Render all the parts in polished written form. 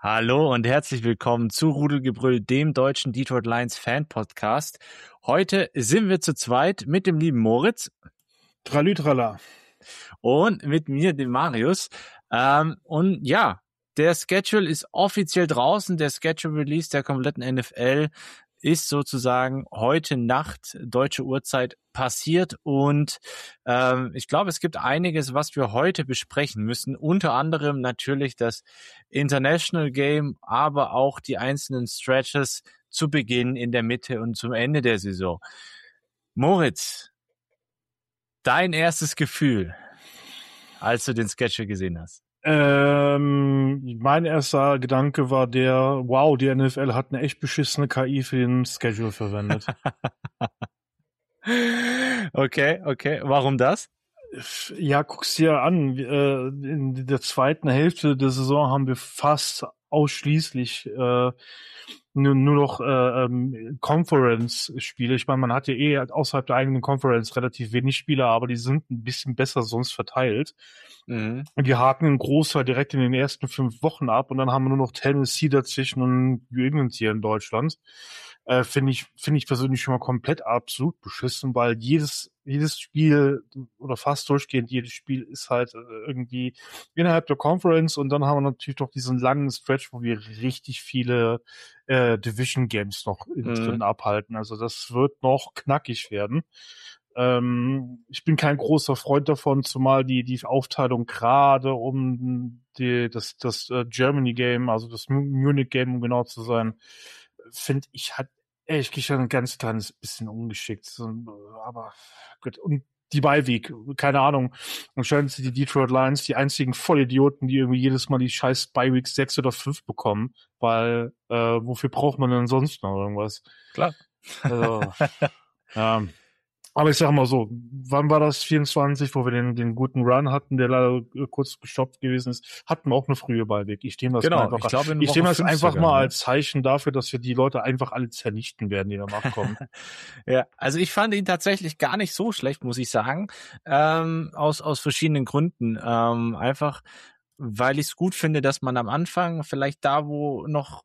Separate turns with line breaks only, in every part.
Hallo und herzlich willkommen zu Rudelgebrüll, dem deutschen Detroit Lions Fan-Podcast. Heute sind wir zu zweit mit dem lieben Moritz.
Tralütrala.
Und mit mir, dem Marius. Und ja, der Schedule ist offiziell draußen. Der Schedule-Release der kompletten NFL ist sozusagen heute Nacht deutsche Uhrzeit passiert und ich glaube, es gibt einiges, was wir heute besprechen müssen, unter anderem natürlich das International Game, aber auch die einzelnen Stretches zu Beginn, in der Mitte und zum Ende der Saison. Moritz, dein erstes Gefühl, als du den Schedule gesehen hast?
Mein erster Gedanke war wow, die NFL hat eine echt beschissene KI für den Schedule verwendet.
Okay. Warum das?
Ja, guck's dir an. In der zweiten Hälfte der Saison haben wir fast ausschließlich nur noch Conference-Spiele. Ich meine, man hat ja außerhalb der eigenen Conference relativ wenig Spieler, aber die sind ein bisschen besser sonst verteilt. Und die haken einen Großteil direkt in den ersten 5 Wochen ab und dann haben wir nur noch Tennessee dazwischen und New England hier in Deutschland. Finde ich persönlich schon mal komplett absolut beschissen, weil jedes Spiel oder fast durchgehend jedes Spiel ist halt irgendwie innerhalb der Conference und dann haben wir natürlich noch diesen langen Stretch, wo wir richtig viele Division Games noch drin abhalten. Also das wird noch knackig werden. Ich bin kein großer Freund davon, zumal die Aufteilung gerade um das Germany Game, also das Munich Game, um genau zu sein, finde ich halt ehrlich gesagt ein ganz kleines bisschen ungeschickt. Aber gut. Und die Bye-Week, keine Ahnung. Anscheinend sind die Detroit Lions die einzigen Vollidioten, die irgendwie jedes Mal die scheiß Bye-Week 6 oder 5 bekommen, weil wofür braucht man denn sonst noch irgendwas?
Klar.
Also, ja. Aber ich sag mal so, wann war das? 24, wo wir den guten Run hatten, der leider kurz gestoppt gewesen ist, hatten wir auch eine frühe Bye-Week. Ich nehme das einfach mal als Zeichen dafür, dass wir die Leute einfach alle zernichten werden, die da nachkommen.
Ja, also ich fand ihn tatsächlich gar nicht so schlecht, muss ich sagen, aus verschiedenen Gründen. Einfach, weil ich es gut finde, dass man am Anfang vielleicht da, wo noch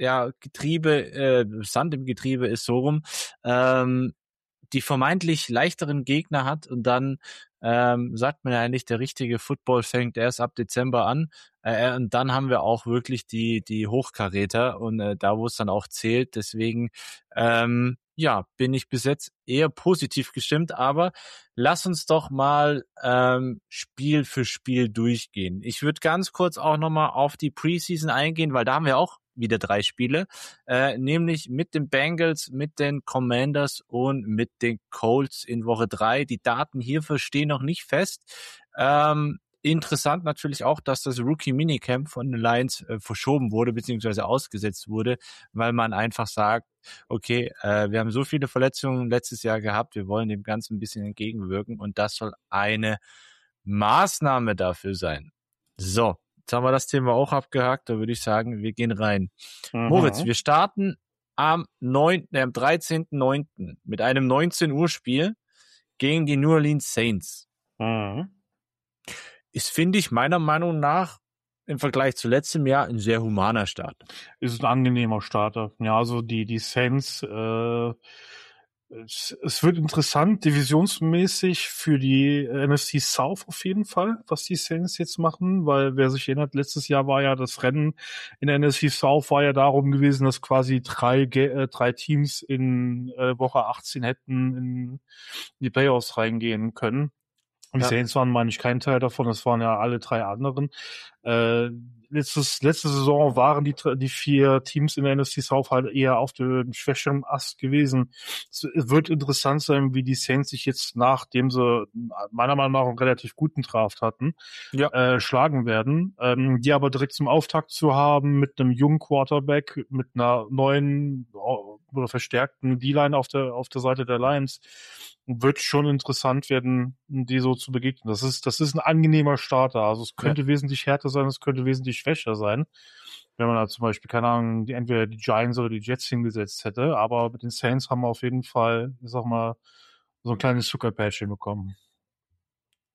Sand im Getriebe ist, so rum, die vermeintlich leichteren Gegner hat und dann sagt man ja eigentlich, der richtige Football fängt erst ab Dezember an und dann haben wir auch wirklich die Hochkaräter und da, wo es dann auch zählt, deswegen bin ich bis jetzt eher positiv gestimmt, aber lass uns doch mal Spiel für Spiel durchgehen. Ich würde ganz kurz auch nochmal auf die Preseason eingehen, weil da haben wir auch wieder 3 Spiele, nämlich mit den Bengals, mit den Commanders und mit den Colts in Woche 3. Die Daten hierfür stehen noch nicht fest. Interessant natürlich auch, dass das Rookie-Minicamp von den Lions verschoben wurde, beziehungsweise ausgesetzt wurde, weil man einfach sagt, okay, wir haben so viele Verletzungen letztes Jahr gehabt, wir wollen dem Ganzen ein bisschen entgegenwirken und das soll eine Maßnahme dafür sein. So, jetzt haben wir das Thema auch abgehakt, da würde ich sagen, wir gehen rein. Moritz, wir starten am 13.09. mit einem 19 Uhr Spiel gegen die New Orleans Saints. Ist, finde ich, meiner Meinung nach im Vergleich zu letztem Jahr ein sehr humaner Start.
Ist ein angenehmer Starter. Ja, also die Saints, es wird interessant, divisionsmäßig für die NFC South auf jeden Fall, was die Saints jetzt machen, weil wer sich erinnert, letztes Jahr war ja das Rennen in der NFC South war ja darum gewesen, dass quasi drei Teams in Woche 18 hätten in die Playoffs reingehen können. Die Saints waren, meine ich, kein Teil davon, das waren ja alle 3 anderen. Letzte Saison waren die 4 Teams in der NFC South halt eher auf dem schwächeren Ast gewesen. Es wird interessant sein, wie die Saints sich jetzt, nachdem sie meiner Meinung nach einen relativ guten Draft hatten, schlagen werden. Die aber direkt zum Auftakt zu haben mit einem jungen Quarterback, mit einer neuen oder verstärkten D-Line auf der Seite der Lions, wird schon interessant werden, die so zu begegnen. Das ist ein angenehmer Starter. Also es könnte wesentlich härter sein, es könnte wesentlich schwächer sein, wenn man da zum Beispiel, keine Ahnung, entweder die Giants oder die Jets hingesetzt hätte. Aber mit den Saints haben wir auf jeden Fall, ich sag mal, so ein kleines Zuckerpatch hinbekommen.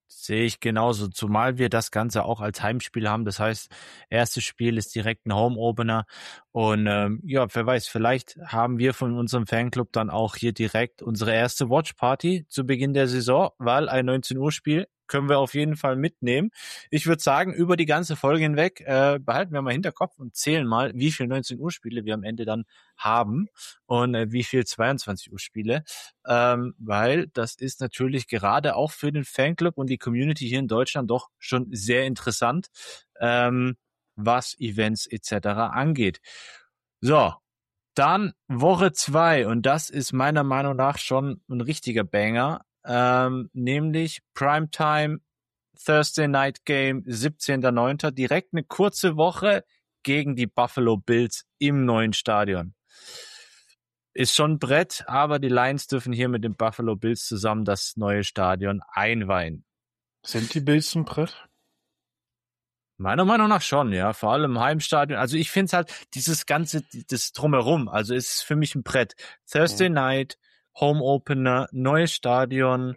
Sehe ich genauso, zumal wir das Ganze auch als Heimspiel haben. Das heißt, erstes Spiel ist direkt ein Home-Opener. Und ja, wer weiß, vielleicht haben wir von unserem Fanclub dann auch hier direkt unsere erste Watch-Party zu Beginn der Saison, weil ein 19-Uhr-Spiel können wir auf jeden Fall mitnehmen. Ich würde sagen, über die ganze Folge hinweg behalten wir mal Hinterkopf und zählen mal, wie viele 19-Uhr-Spiele wir am Ende dann haben und wie viel 22-Uhr-Spiele. Weil das ist natürlich gerade auch für den Fanclub und die Community hier in Deutschland doch schon sehr interessant, was Events etc. angeht. So, dann Woche 2 und das ist meiner Meinung nach schon ein richtiger Banger, nämlich Primetime Thursday Night Game 17.09. Direkt eine kurze Woche gegen die Buffalo Bills im neuen Stadion. Ist schon ein Brett, aber die Lions dürfen hier mit den Buffalo Bills zusammen das neue Stadion einweihen.
Sind die Bills ein Brett?
Meiner Meinung nach schon, ja. Vor allem im Heimstadion. Also ich finde es halt, dieses Ganze, das Drumherum, also ist für mich ein Brett. Thursday Night, Home Opener, neues Stadion,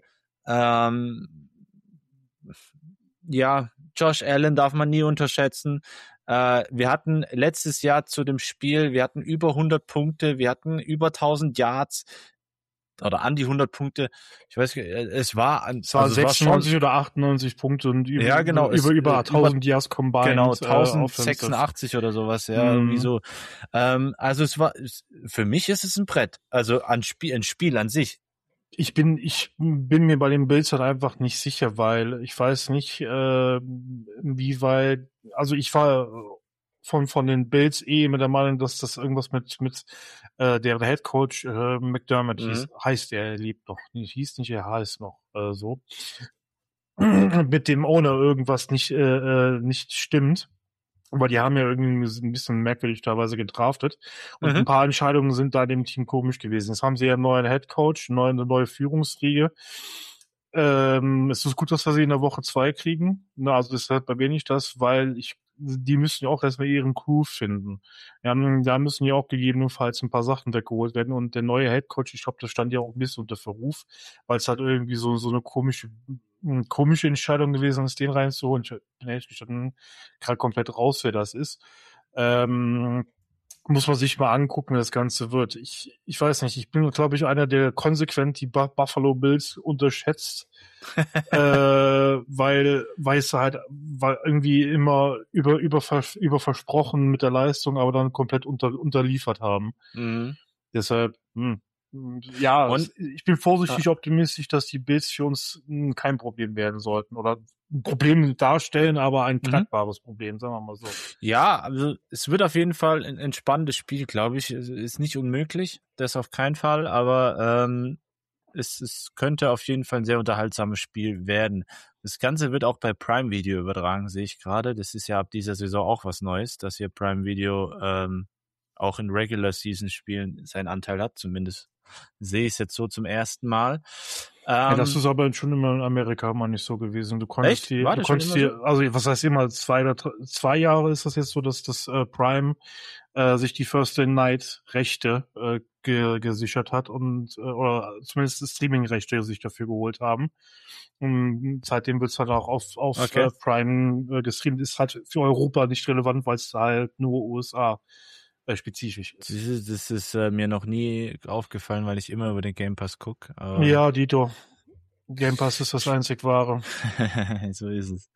ja, Josh Allen darf man nie unterschätzen. Wir hatten letztes Jahr zu dem Spiel, wir hatten über 100 Punkte, wir hatten über 1000 Yards oder an die 100 Punkte. Ich weiß nicht, es war
96 oder 98 Punkte und über,
ja, genau,
über 1000 Yards combined.
Genau, 1086 oder sowas, ja, irgendwie so. Also für mich ist es ein Brett. Also ein Spiel an sich.
Ich bin mir bei den Bills halt einfach nicht sicher, weil ich weiß nicht, wie weit, also ich war von den Bills mit der Meinung, dass das irgendwas mit deren Headcoach McDermott heißt, er lebt noch, hieß nicht, er heißt noch so. Mit dem Owner irgendwas nicht stimmt. Aber die haben ja irgendwie ein bisschen merkwürdig teilweise gedraftet. Und ein paar Entscheidungen sind da dem Team komisch gewesen. Jetzt haben sie ja einen neuen Headcoach, eine neue Führungsriege. Es ist gut, dass wir sie in der Woche 2 kriegen. Na, also deshalb erwähne ich das, weil die müssen ja auch erstmal ihren Groove finden. Ja, da müssen ja auch gegebenenfalls ein paar Sachen weggeholt werden. Und der neue Headcoach, ich glaube, das stand ja auch ein bisschen unter Verruf, weil es halt irgendwie so eine komische Entscheidung gewesen ist, den reinzuholen. Ich bin ehrlich gesagt gerade komplett raus, wer das ist. Muss man sich mal angucken, wie das Ganze wird. Ich weiß nicht, ich bin, glaube ich, einer, der konsequent die Buffalo Bills unterschätzt, weil es halt weil irgendwie immer über versprochen mit der Leistung, aber dann komplett unterliefert haben. Deshalb, ja, und ich bin vorsichtig optimistisch, dass die Bills für uns kein Problem werden sollten oder ein Problem darstellen, aber ein tragbares Problem, sagen wir mal so.
Ja, also es wird auf jeden Fall ein entspannendes Spiel, glaube ich. Ist nicht unmöglich, das auf keinen Fall, aber es könnte auf jeden Fall ein sehr unterhaltsames Spiel werden. Das Ganze wird auch bei Prime Video übertragen, sehe ich gerade. Das ist ja ab dieser Saison auch was Neues, dass hier Prime Video auch in Regular Season Spielen seinen Anteil hat, zumindest sehe ich es jetzt so zum ersten Mal.
Ja, das ist aber schon immer in Amerika mal nicht so gewesen. Du konntest hier, also was heißt immer, 2 Jahre ist das jetzt so, dass das Prime sich die Thursday Night Rechte gesichert hat und oder zumindest Streaming-Rechte sich dafür geholt haben. Und seitdem wird es halt auch auf Prime gestreamt. Ist halt für Europa nicht relevant, weil es halt nur USA spezifisch ist.
Das ist mir noch nie aufgefallen, weil ich immer über den Game Pass gucke.
Ja, Dito. Game Pass ist das einzig Wahre.
So ist es.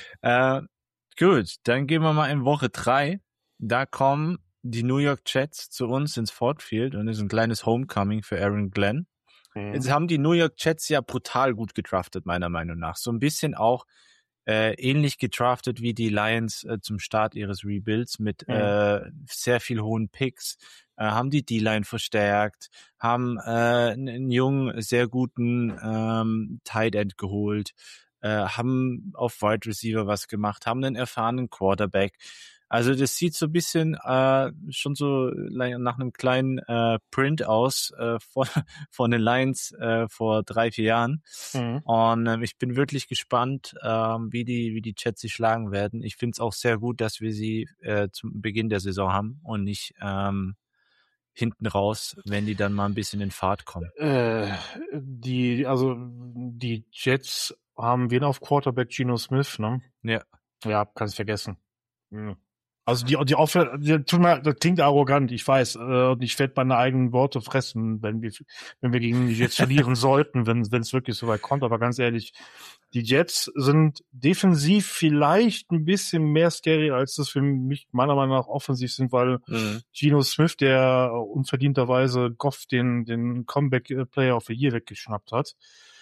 Gut, dann gehen wir mal in Woche 3. Da kommen die New York Jets zu uns ins Ford Field und ist ein kleines Homecoming für Aaron Glenn. Jetzt haben die New York Jets ja brutal gut gedraftet, meiner Meinung nach. So ein bisschen auch ähnlich gedraftet wie die Lions zum Start ihres Rebuilds mit sehr viel hohen Picks, haben die D-Line verstärkt, haben einen jungen, sehr guten Tight End geholt, haben auf Wide Receiver was gemacht, haben einen erfahrenen Quarterback. Also das sieht so ein bisschen schon so nach einem kleinen Print aus von den Lions vor 3-4 Jahren. Und ich bin wirklich gespannt, wie die Jets sich schlagen werden. Ich finde es auch sehr gut, dass wir sie zum Beginn der Saison haben und nicht hinten raus, wenn die dann mal ein bisschen in Fahrt kommen.
Die Jets haben wen auf Quarterback? Geno Smith, ne?
Ja.
Ja, kannst vergessen. Also das klingt arrogant, ich weiß, und ich werde meine eigenen Worte fressen, wenn wir gegen die Jets verlieren sollten, wenn es wirklich so weit kommt, aber ganz ehrlich, die Jets sind defensiv vielleicht ein bisschen mehr scary, als das für mich meiner Meinung nach offensiv sind, weil Geno Smith, der unverdienterweise Goff den Comeback Player of the Year weggeschnappt hat,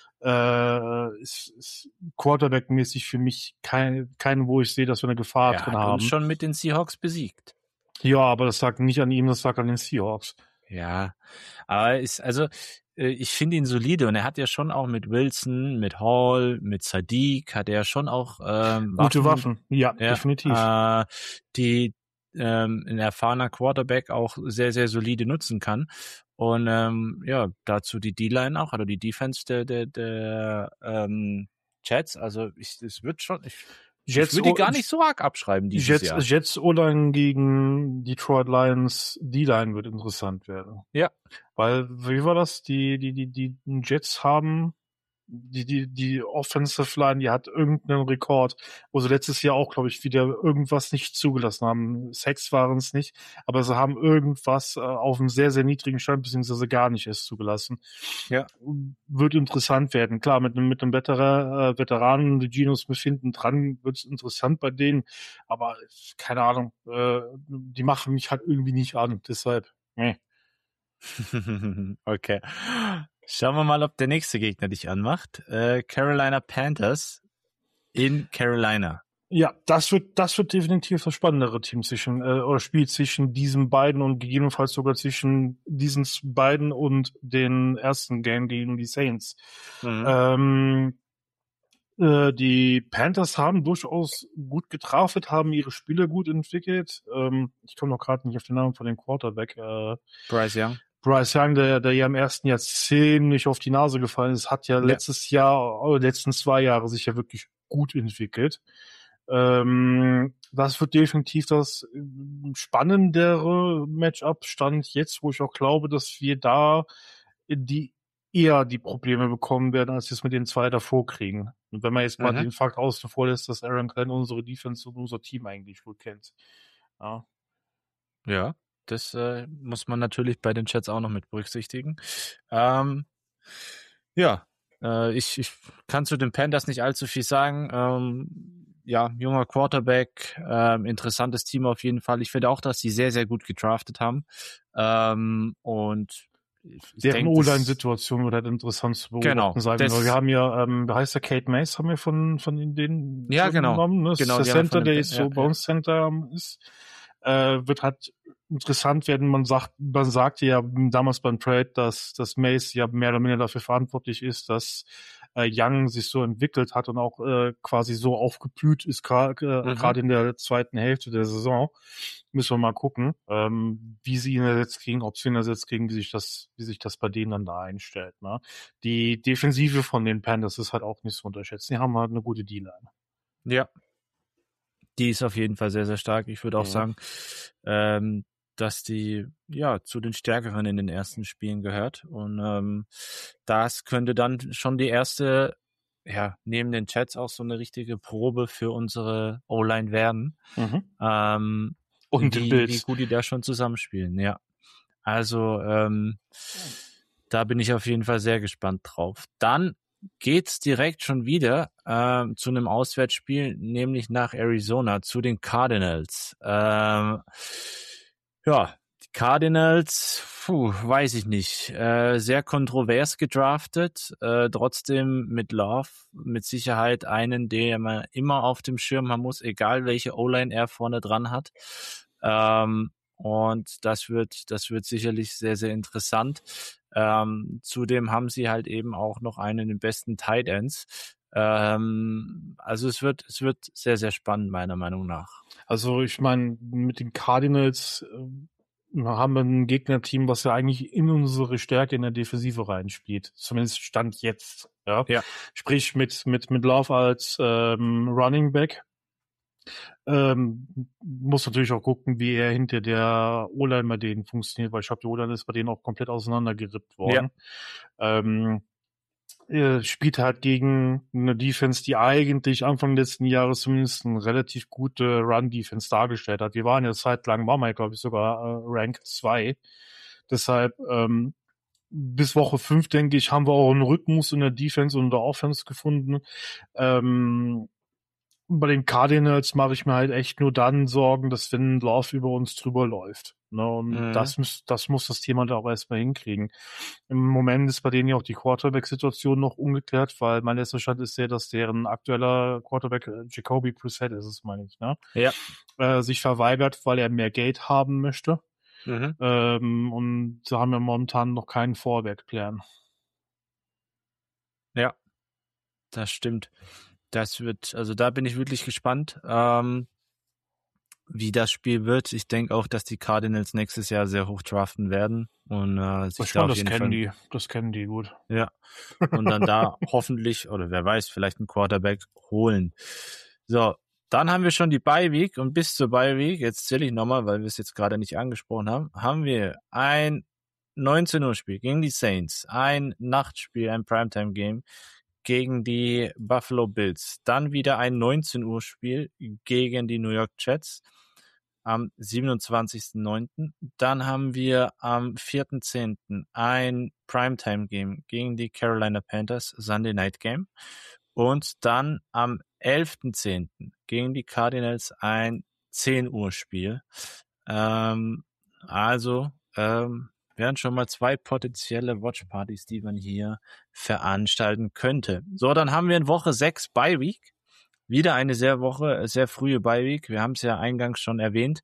ist Quarterback-mäßig für mich kein, wo ich sehe, dass wir eine Gefahr drin haben.
Er hat uns schon mit den Seahawks besiegt.
Ja, aber das sagt nicht an ihm, das sagt an den Seahawks.
Ja, aber ich finde ihn solide und er hat ja schon auch mit Wilson, mit Hall, mit Sadiq, hat er ja schon auch
gute Waffen, ja, definitiv.
Die ein erfahrener Quarterback auch sehr, sehr solide nutzen kann. Und dazu die D-Line auch, oder die Defense der Jets. Also es wird schon, ich würde die gar nicht so arg abschreiben dieses Jahr.
Jets O-Line gegen Detroit Lions D-Line wird interessant werden.
Ja.
Weil, wie war das? Die Jets haben die Offensive Line, die hat irgendeinen Rekord, wo sie letztes Jahr auch, glaube ich, wieder irgendwas nicht zugelassen haben. Sacks waren es nicht, aber sie haben irgendwas auf einem sehr, sehr niedrigen Stand, beziehungsweise gar nicht erst zugelassen.
Ja.
Wird interessant werden. Klar, mit einem Veteranen, die Geno Smith hinten dran, wird es interessant bei denen, aber keine Ahnung, die machen mich halt irgendwie nicht an, deshalb,
Okay. Schauen wir mal, ob der nächste Gegner dich anmacht. Carolina Panthers in Carolina.
Ja, das wird definitiv das spannendere Team Spiel zwischen diesen beiden und gegebenenfalls sogar zwischen diesen beiden und den ersten Game gegen die Saints. Die Panthers haben durchaus gut gedraftet, haben ihre Spieler gut entwickelt. Ich komme noch gerade nicht auf den Namen von dem Quarterback.
Bryce
Young, der ja im ersten Jahr ziemlich auf die Nase gefallen ist, hat ja letzten 2 Jahre sich ja wirklich gut entwickelt. Das wird definitiv das spannendere Matchup Stand jetzt, wo ich auch glaube, dass wir da eher die Probleme bekommen werden, als wir es mit den 2 davor kriegen. Und wenn man jetzt mal den Fakt außen vor lässt, dass Aaron Glenn unsere Defense und unser Team eigentlich gut kennt.
Ja, das muss man natürlich bei den Chats auch noch mit berücksichtigen. Ich kann zu den Panthers nicht allzu viel sagen. Junger Quarterback, interessantes Team auf jeden Fall. Ich finde auch, dass sie sehr, sehr gut gedraftet haben. Und
deren O-Line-Situation wird halt interessant zu beobachten sein. Wir haben ja, wie heißt der, Kate Mace, haben wir von denen genommen. Ne?
Genau,
der Center, der jetzt bei uns Center ist. Wird halt interessant werden. Man sagte ja damals beim Trade, dass Mace ja mehr oder minder dafür verantwortlich ist, dass Young sich so entwickelt hat und auch quasi so aufgeblüht ist, gerade in der zweiten Hälfte der Saison. Müssen wir mal gucken, wie sie ihn ersetzt kriegen, ob sie ihn ersetzt kriegen, wie sich das bei denen dann da einstellt. Ne? Die Defensive von den Panthers ist halt auch nicht zu unterschätzen. Die haben halt eine gute D-Line.
Ja. Die ist auf jeden Fall sehr, sehr stark. Ich würde auch sagen, dass die zu den Stärkeren in den ersten Spielen gehört. Und das könnte dann schon die erste, neben den Chats auch so eine richtige Probe für unsere O-Line werden.
Und
wie gut die da schon zusammenspielen, ja. Also da bin ich auf jeden Fall sehr gespannt drauf. Dann geht's direkt schon wieder zu einem Auswärtsspiel, nämlich nach Arizona, zu den Cardinals. Die Cardinals, weiß ich nicht, sehr kontrovers gedraftet, trotzdem mit Love, mit Sicherheit einen, den man immer auf dem Schirm haben muss, egal welche O-Line er vorne dran hat. Und das wird sicherlich sehr, sehr interessant. Zudem haben sie halt eben auch noch einen der besten Tight Ends. Also es wird sehr, sehr spannend, meiner Meinung nach.
Also ich meine, mit den Cardinals haben wir ein Gegnerteam, was ja eigentlich in unsere Stärke in der Defensive reinspielt. Zumindest Stand jetzt. Ja. Sprich mit Love als Running Back. Muss natürlich auch gucken, wie er hinter der O-Line bei denen funktioniert, weil ich glaube, die O-Line ist bei denen auch komplett auseinandergerippt worden. spielt halt gegen eine Defense, die eigentlich Anfang letzten Jahres zumindest eine relativ gute Run-Defense dargestellt hat. Wir waren ja zeitlang, waren wir, glaube ich, sogar Rank 2. Deshalb bis Woche 5, denke ich, haben wir auch einen Rhythmus in der Defense und der Offense gefunden. Bei den Cardinals mache ich mir halt echt nur dann Sorgen, dass wenn Love über uns drüber läuft. Ne? Und das muss das Thema da auch erstmal hinkriegen. Im Moment ist bei denen ja auch die Quarterback-Situation noch ungeklärt, weil mein letzter Stand ist ja, dass deren aktueller Quarterback, Jacoby Brissett ist es, meine ich, ne?
Ja.
Sich verweigert, weil er mehr Geld haben möchte. Und da haben wir momentan noch keinen Fallback-Plan.
Ja, das stimmt. Das wird, also da bin ich wirklich gespannt, wie das Spiel wird. Ich denke auch, dass die Cardinals nächstes Jahr sehr hoch draften werden und sich da auf jeden Fall.
Das kennen die gut.
Ja. Und dann da hoffentlich, oder wer weiß, vielleicht einen Quarterback holen. So, dann haben wir schon die Bye Week und bis zur Bye Week, jetzt zähle ich nochmal, weil wir es jetzt gerade nicht angesprochen haben, haben wir ein 19 Uhr Spiel gegen die Saints, ein Nachtspiel, ein Primetime-Game gegen die Buffalo Bills. Dann wieder ein 19 Uhr Spiel gegen die New York Jets am 27.09. Dann haben wir am 4.10. ein Primetime-Game gegen die Carolina Panthers, Sunday Night Game. Und dann am 11.10. gegen die Cardinals ein 10 Uhr Spiel. Wären schon mal 2 potenzielle Watchpartys, die man hier veranstalten könnte. So, dann haben wir in Woche 6 Bye Week. Wieder eine sehr frühe Bye Week. Wir haben es ja eingangs schon erwähnt.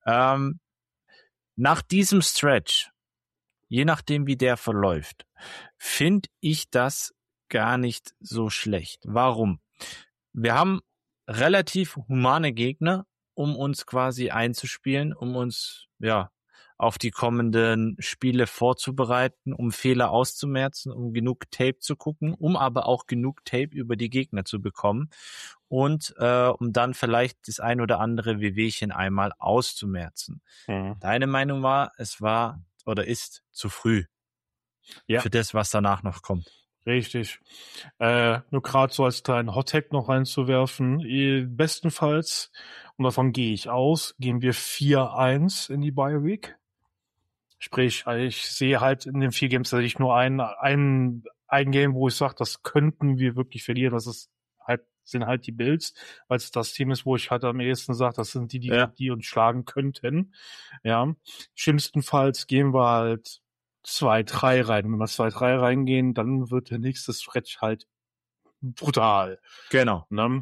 Nach diesem Stretch, je nachdem wie der verläuft, finde ich das gar nicht so schlecht. Warum? Wir haben relativ humane Gegner, um uns quasi einzuspielen, um uns, auf die kommenden Spiele vorzubereiten, um Fehler auszumerzen, um genug Tape zu gucken, um aber auch genug Tape über die Gegner zu bekommen und um dann vielleicht das ein oder andere Wehwehchen einmal auszumerzen. Deine Meinung war, es war oder ist zu früh für das, was danach noch kommt.
Richtig. Nur gerade so als kleinen Hottag noch reinzuwerfen, bestenfalls, und davon gehe ich aus, gehen wir 4-1 in die Bye Week. Sprich, ich sehe halt in den 4 Games tatsächlich nur ein Game, wo ich sage, das könnten wir wirklich verlieren. Das ist halt, sind halt die Bills, weil es das Team ist, wo ich halt am ehesten sage, das sind die uns schlagen könnten. Ja. Schlimmstenfalls gehen wir halt 2-3 rein. Wenn wir 2-3 reingehen, dann wird der nächste Stretch halt brutal.
Genau.
Ne?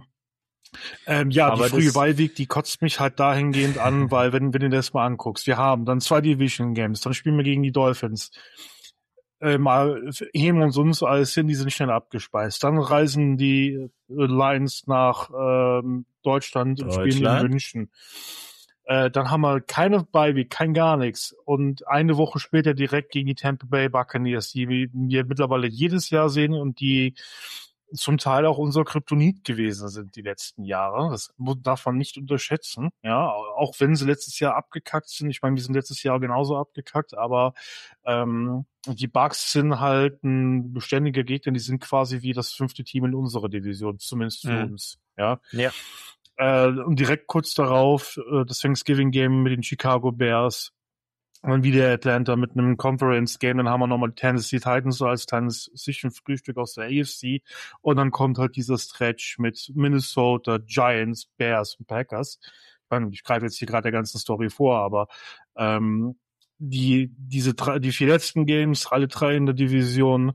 Die frühe Bye-Week, die kotzt mich halt dahingehend an, weil wenn du das mal anguckst, wir haben dann 2 Division Games, dann spielen wir gegen die Dolphins. Mal heben uns alles hin, die sind schnell abgespeist. Dann reisen die Lions nach Deutschland und spielen in München. Dann haben wir keine Bye-Week, kein gar nichts. Und eine Woche später direkt gegen die Tampa Bay Buccaneers, die wir mittlerweile jedes Jahr sehen und die zum Teil auch unser Kryptonit gewesen sind die letzten Jahre. Das darf man nicht unterschätzen. Ja, auch wenn sie letztes Jahr abgekackt sind. Ich meine, wir sind letztes Jahr genauso abgekackt, aber die Bucks sind halt ein beständiger Gegner. Die sind quasi wie das 5. Team in unserer Division, zumindest für uns. Ja. Und direkt kurz darauf das Thanksgiving Game mit den Chicago Bears. Und dann wieder Atlanta mit einem Conference-Game, dann haben wir nochmal die Tennessee Titans so als kleines Frühstück aus der AFC und dann kommt halt dieser Stretch mit Minnesota, Giants, Bears und Packers. Ich greife jetzt hier gerade der ganzen Story vor, aber die 4 letzten Games, alle 3 in der Division,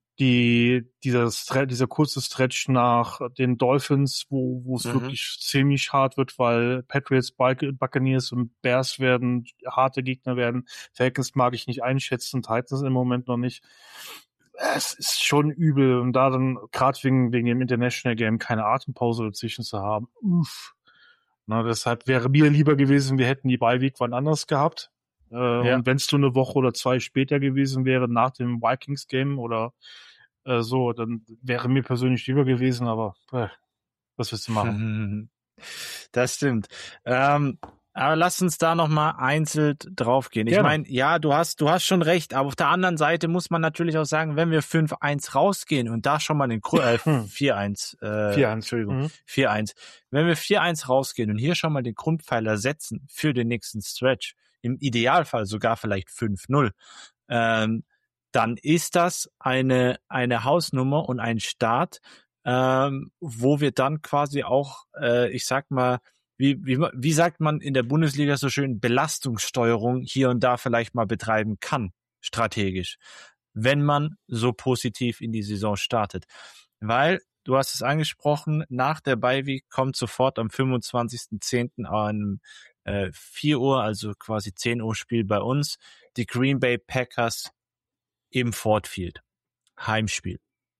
dieser kurze Stretch nach den Dolphins, wo es wirklich ziemlich hart wird, weil Patriots, Buccaneers und Bears werden harte Gegner werden. Falcons mag ich nicht einschätzen, Titans im Moment noch nicht. Es ist schon übel und da dann gerade wegen dem International Game keine Atempause dazwischen zu haben. Deshalb wäre mir lieber gewesen, wir hätten die Bye Week wann anders gehabt. Und wenn es nur eine Woche oder 2 später gewesen wäre, nach dem Vikings-Game oder dann wäre mir persönlich lieber gewesen, aber was willst du machen?
Das stimmt. Aber lass uns da nochmal einzeln draufgehen. Ich
Gerne.
meine, ja, du hast schon recht, aber auf der anderen Seite muss man natürlich auch sagen, wenn wir 5-1 rausgehen und da schon mal den 4-1,
4-1.
Entschuldigung, 4-1. Wenn wir 4-1 rausgehen und hier schon mal den Grundpfeiler setzen für den nächsten Stretch, im Idealfall sogar vielleicht 5-0, dann ist das eine Hausnummer und ein Start, wo wir dann quasi auch, ich sag mal, wie sagt man in der Bundesliga so schön, Belastungssteuerung hier und da vielleicht mal betreiben kann, strategisch, wenn man so positiv in die Saison startet. Weil, du hast es angesprochen, nach der Bye-Week kommt sofort am 25.10. an 4 Uhr, also quasi 10 Uhr Spiel bei uns, die Green Bay Packers im Ford Field. Heimspiel.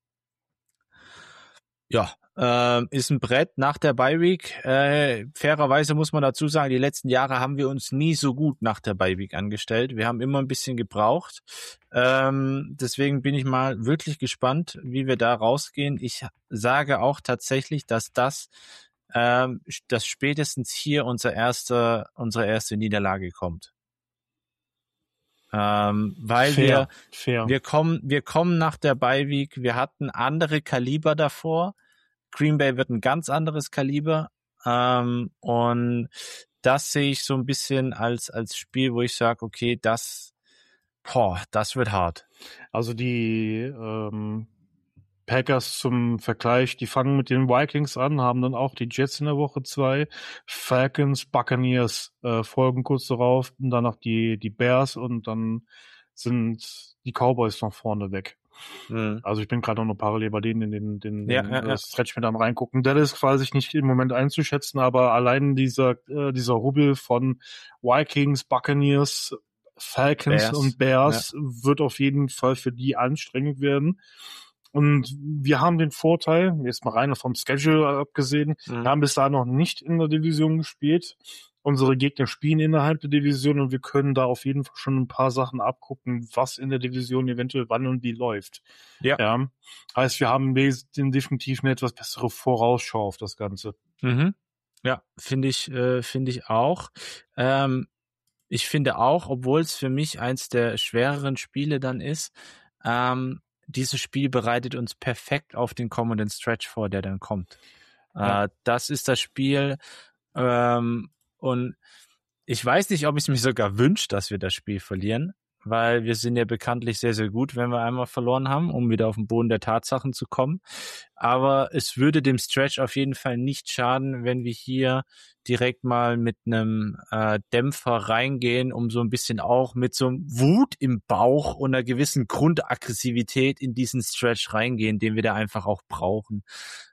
Ja, ist ein Brett nach der Bye-Week. Fairerweise muss man dazu sagen, die letzten Jahre haben wir uns nie so gut nach der Bye-Week angestellt. Wir haben immer ein bisschen gebraucht. Deswegen bin ich mal wirklich gespannt, wie wir da rausgehen. Ich sage auch tatsächlich, dass dass spätestens hier unsere erste Niederlage kommt. Weil
Fair.
wir kommen nach der Bye-Week, wir hatten andere Kaliber davor. Green Bay wird ein ganz anderes Kaliber. Und das sehe ich so ein bisschen als Spiel, wo ich sage, okay, das wird hart.
Also die Packers zum Vergleich, die fangen mit den Vikings an, haben dann auch die Jets in der Woche 2, Falcons, Buccaneers folgen kurz darauf, und danach die Bears und dann sind die Cowboys noch vorne weg.
Mhm.
Also ich bin gerade noch parallel bei denen in den
Ja.
Stretch mit am reingucken. Das ist quasi nicht im Moment einzuschätzen, aber allein dieser Rubbel von Vikings, Buccaneers, Falcons und Bears wird auf jeden Fall für die anstrengend werden. Und wir haben den Vorteil, jetzt mal rein vom Schedule abgesehen, wir haben bis dahin noch nicht in der Division gespielt. Unsere Gegner spielen innerhalb der Division und wir können da auf jeden Fall schon ein paar Sachen abgucken, was in der Division eventuell wann und wie läuft. Ja. Heißt, wir haben definitiv eine etwas bessere Vorausschau auf das Ganze.
Mhm. Ja, finde ich auch. Ich finde auch, obwohl es für mich eins der schwereren Spiele dann ist, dieses Spiel bereitet uns perfekt auf den kommenden Stretch vor, der dann kommt. Ja. Das ist das Spiel, und ich weiß nicht, ob ich es mir sogar wünsche, dass wir das Spiel verlieren, weil wir sind ja bekanntlich sehr, sehr gut, wenn wir einmal verloren haben, um wieder auf den Boden der Tatsachen zu kommen. Aber es würde dem Stretch auf jeden Fall nicht schaden, wenn wir hier direkt mal mit einem Dämpfer reingehen, um so ein bisschen auch mit so einem Wut im Bauch und einer gewissen Grundaggressivität in diesen Stretch reingehen, den wir da einfach auch brauchen.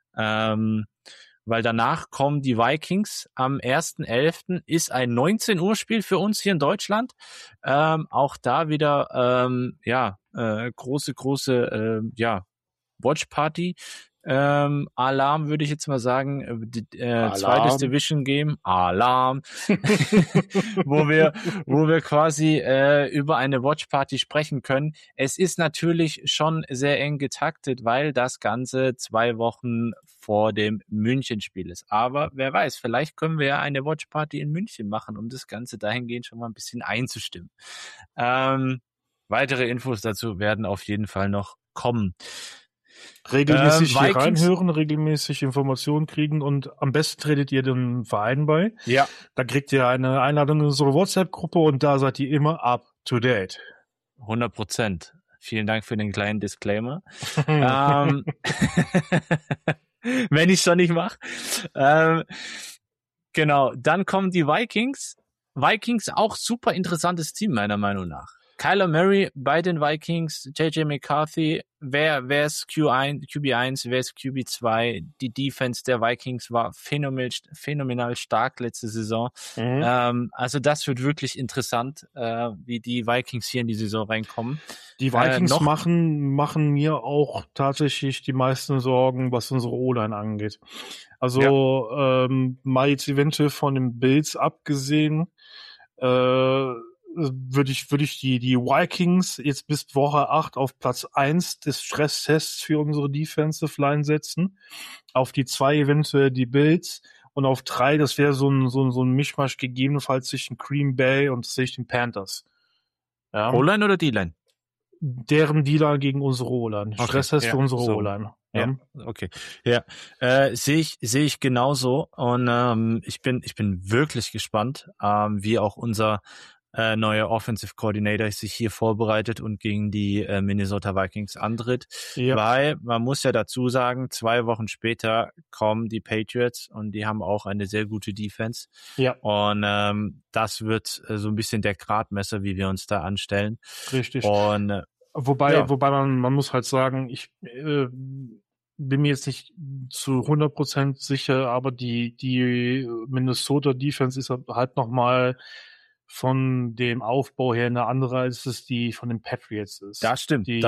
Weil danach kommen die Vikings am 1.11. ist ein 19 Uhr Spiel für uns hier in Deutschland. Auch da wieder große Watch-Party. Alarm würde ich jetzt mal sagen, zweites Division Game, Alarm, wo wir quasi über eine Watch Party sprechen können. Es ist natürlich schon sehr eng getaktet, weil das Ganze 2 Wochen vor dem München-Spiel ist. Aber wer weiß, vielleicht können wir ja eine Watch Party in München machen, um das Ganze dahingehend schon mal ein bisschen einzustimmen. Weitere Infos dazu werden auf jeden Fall noch kommen.
Regelmäßig hier reinhören, regelmäßig Informationen kriegen und am besten tretet ihr den Verein bei.
Ja.
Da kriegt ihr eine Einladung in unsere WhatsApp-Gruppe und da seid ihr immer up to date.
100%. Vielen Dank für den kleinen Disclaimer. Wenn ich es schon nicht mache. Genau, dann kommen die Vikings. Vikings auch super interessantes Team, meiner Meinung nach. Kyler Murray bei den Vikings, JJ McCarthy, wer ist QB1, wer ist QB2? Die Defense der Vikings war phänomenal stark letzte Saison. Also das wird wirklich interessant, wie die Vikings hier in die Saison reinkommen.
Die Vikings machen mir auch tatsächlich die meisten Sorgen, was unsere O-Line angeht. Also mal jetzt eventuell von den Bills abgesehen, würde ich die Vikings jetzt bis Woche 8 auf Platz 1 des Stresstests für unsere Defensive Line setzen. Auf die 2 eventuell die Bills Und auf 3, das wäre so ein Mischmasch gegebenenfalls zwischen Green Bay und zwischen den Panthers. Ja.
O-Line oder D-Line?
Deren D-Line gegen unsere O-Line.
Okay,
Stresstest für
ja,
unsere
so.
O-Line.
Ja, okay. Ja, sehe ich genauso. Und ich bin wirklich gespannt, wie auch unser neuer Offensive Coordinator sich hier vorbereitet und gegen die Minnesota Vikings antritt.
Ja.
Weil man muss ja dazu sagen, 2 Wochen später kommen die Patriots und die haben auch eine sehr gute Defense.
Ja.
Und das wird so ein bisschen der Gradmesser, wie wir uns da anstellen.
Richtig.
Und
Wobei man muss halt sagen, ich bin mir jetzt nicht zu 100% sicher, aber die Minnesota Defense ist halt nochmal von dem Aufbau her eine andere, als es die von den Patriots ist.
Das stimmt.
Die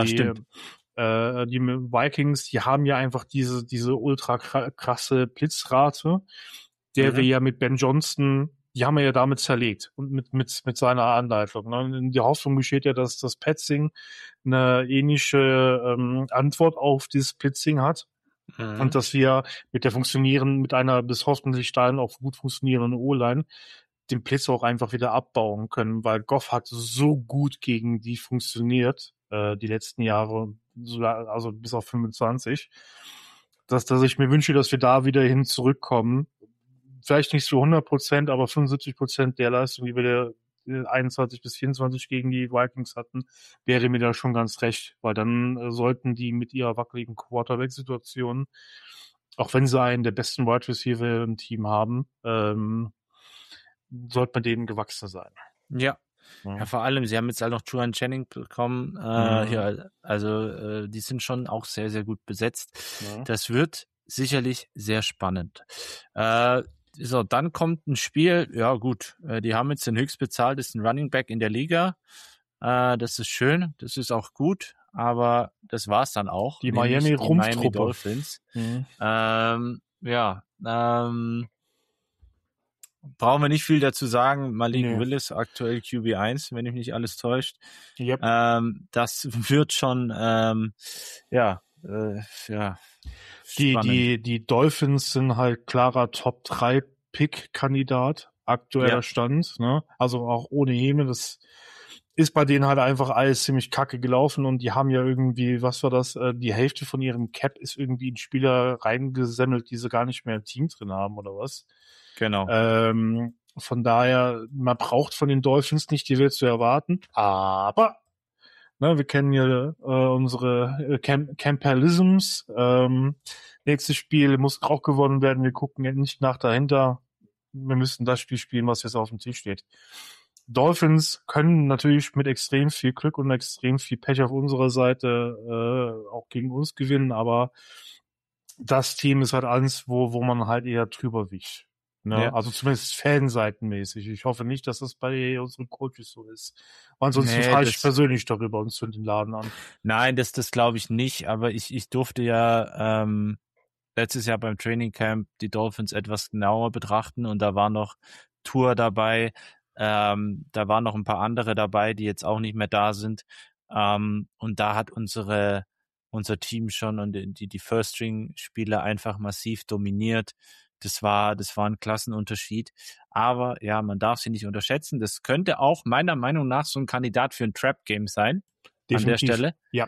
Vikings, die haben ja einfach diese ultra krasse Blitzrate, der wir ja mit Ben Johnson, die haben wir ja damit zerlegt und mit seiner Anleitung. Ne? Die Hoffnung besteht ja, dass das Petzing eine ähnliche Antwort auf dieses Blitzing hat. Und dass wir mit einer bis hoffentlich dahin auch gut funktionierenden O-Line den Blitz auch einfach wieder abbauen können, weil Goff hat so gut gegen die funktioniert, die letzten Jahre, also bis auf 25, dass ich mir wünsche, dass wir da wieder hin zurückkommen. Vielleicht nicht zu 100%, aber 75% der Leistung, die wir 21 bis 24 gegen die Vikings hatten, wäre mir da schon ganz recht, weil dann sollten die mit ihrer wackeligen Quarterback-Situation, auch wenn sie einen der besten Wide Receiver im Team haben, sollte man denen gewachsen sein.
Ja. Ja, vor allem, sie haben jetzt halt noch Juan Jennings bekommen. Hier, also die sind schon auch sehr, sehr gut besetzt. Das wird sicherlich sehr spannend. So, dann kommt ein Spiel, ja gut, die haben jetzt den höchstbezahltesten Running Back in der Liga. Das ist schön, das ist auch gut, aber das war's dann auch.
Die Miami
Dolphins. Brauchen wir nicht viel dazu sagen. Malik Willis, aktuell QB1, wenn mich nicht alles täuscht.
Yep.
Das wird schon,
Die Dolphins sind halt klarer Top-3-Pick-Kandidat, aktueller Stand, ne? Also auch ohne Häme, das ist bei denen halt einfach alles ziemlich kacke gelaufen und die haben ja irgendwie, was war das, die Hälfte von ihrem Cap ist irgendwie in Spieler reingesemmelt, die sie gar nicht mehr im Team drin haben oder was.
Genau.
Von daher, man braucht von den Dolphins nicht die Welt zu erwarten, aber wir kennen ja unsere Campbellisms. Nächstes Spiel muss auch gewonnen werden. Wir gucken nicht nach dahinter. Wir müssen das Spiel spielen, was jetzt auf dem Tisch steht. Dolphins können natürlich mit extrem viel Glück und extrem viel Pech auf unserer Seite auch gegen uns gewinnen, aber das Team ist halt eins, wo man halt eher drüber wiegt. Ne? Ja. Also zumindest fanseitenmäßig. Ich hoffe nicht, dass das bei unseren Coaches so ist. Ansonsten fahre ich persönlich darüber und zünd den Laden an.
Nein, das glaube ich nicht, aber ich durfte ja letztes Jahr beim Training Camp die Dolphins etwas genauer betrachten und da war noch Tour dabei, da waren noch ein paar andere dabei, die jetzt auch nicht mehr da sind. Und da hat unser Team schon und die First-String-Spieler einfach massiv dominiert. Das war ein Klassenunterschied. Aber ja, man darf sie nicht unterschätzen. Das könnte auch meiner Meinung nach so ein Kandidat für ein Trap-Game sein. Definitiv. An der Stelle.
Ja.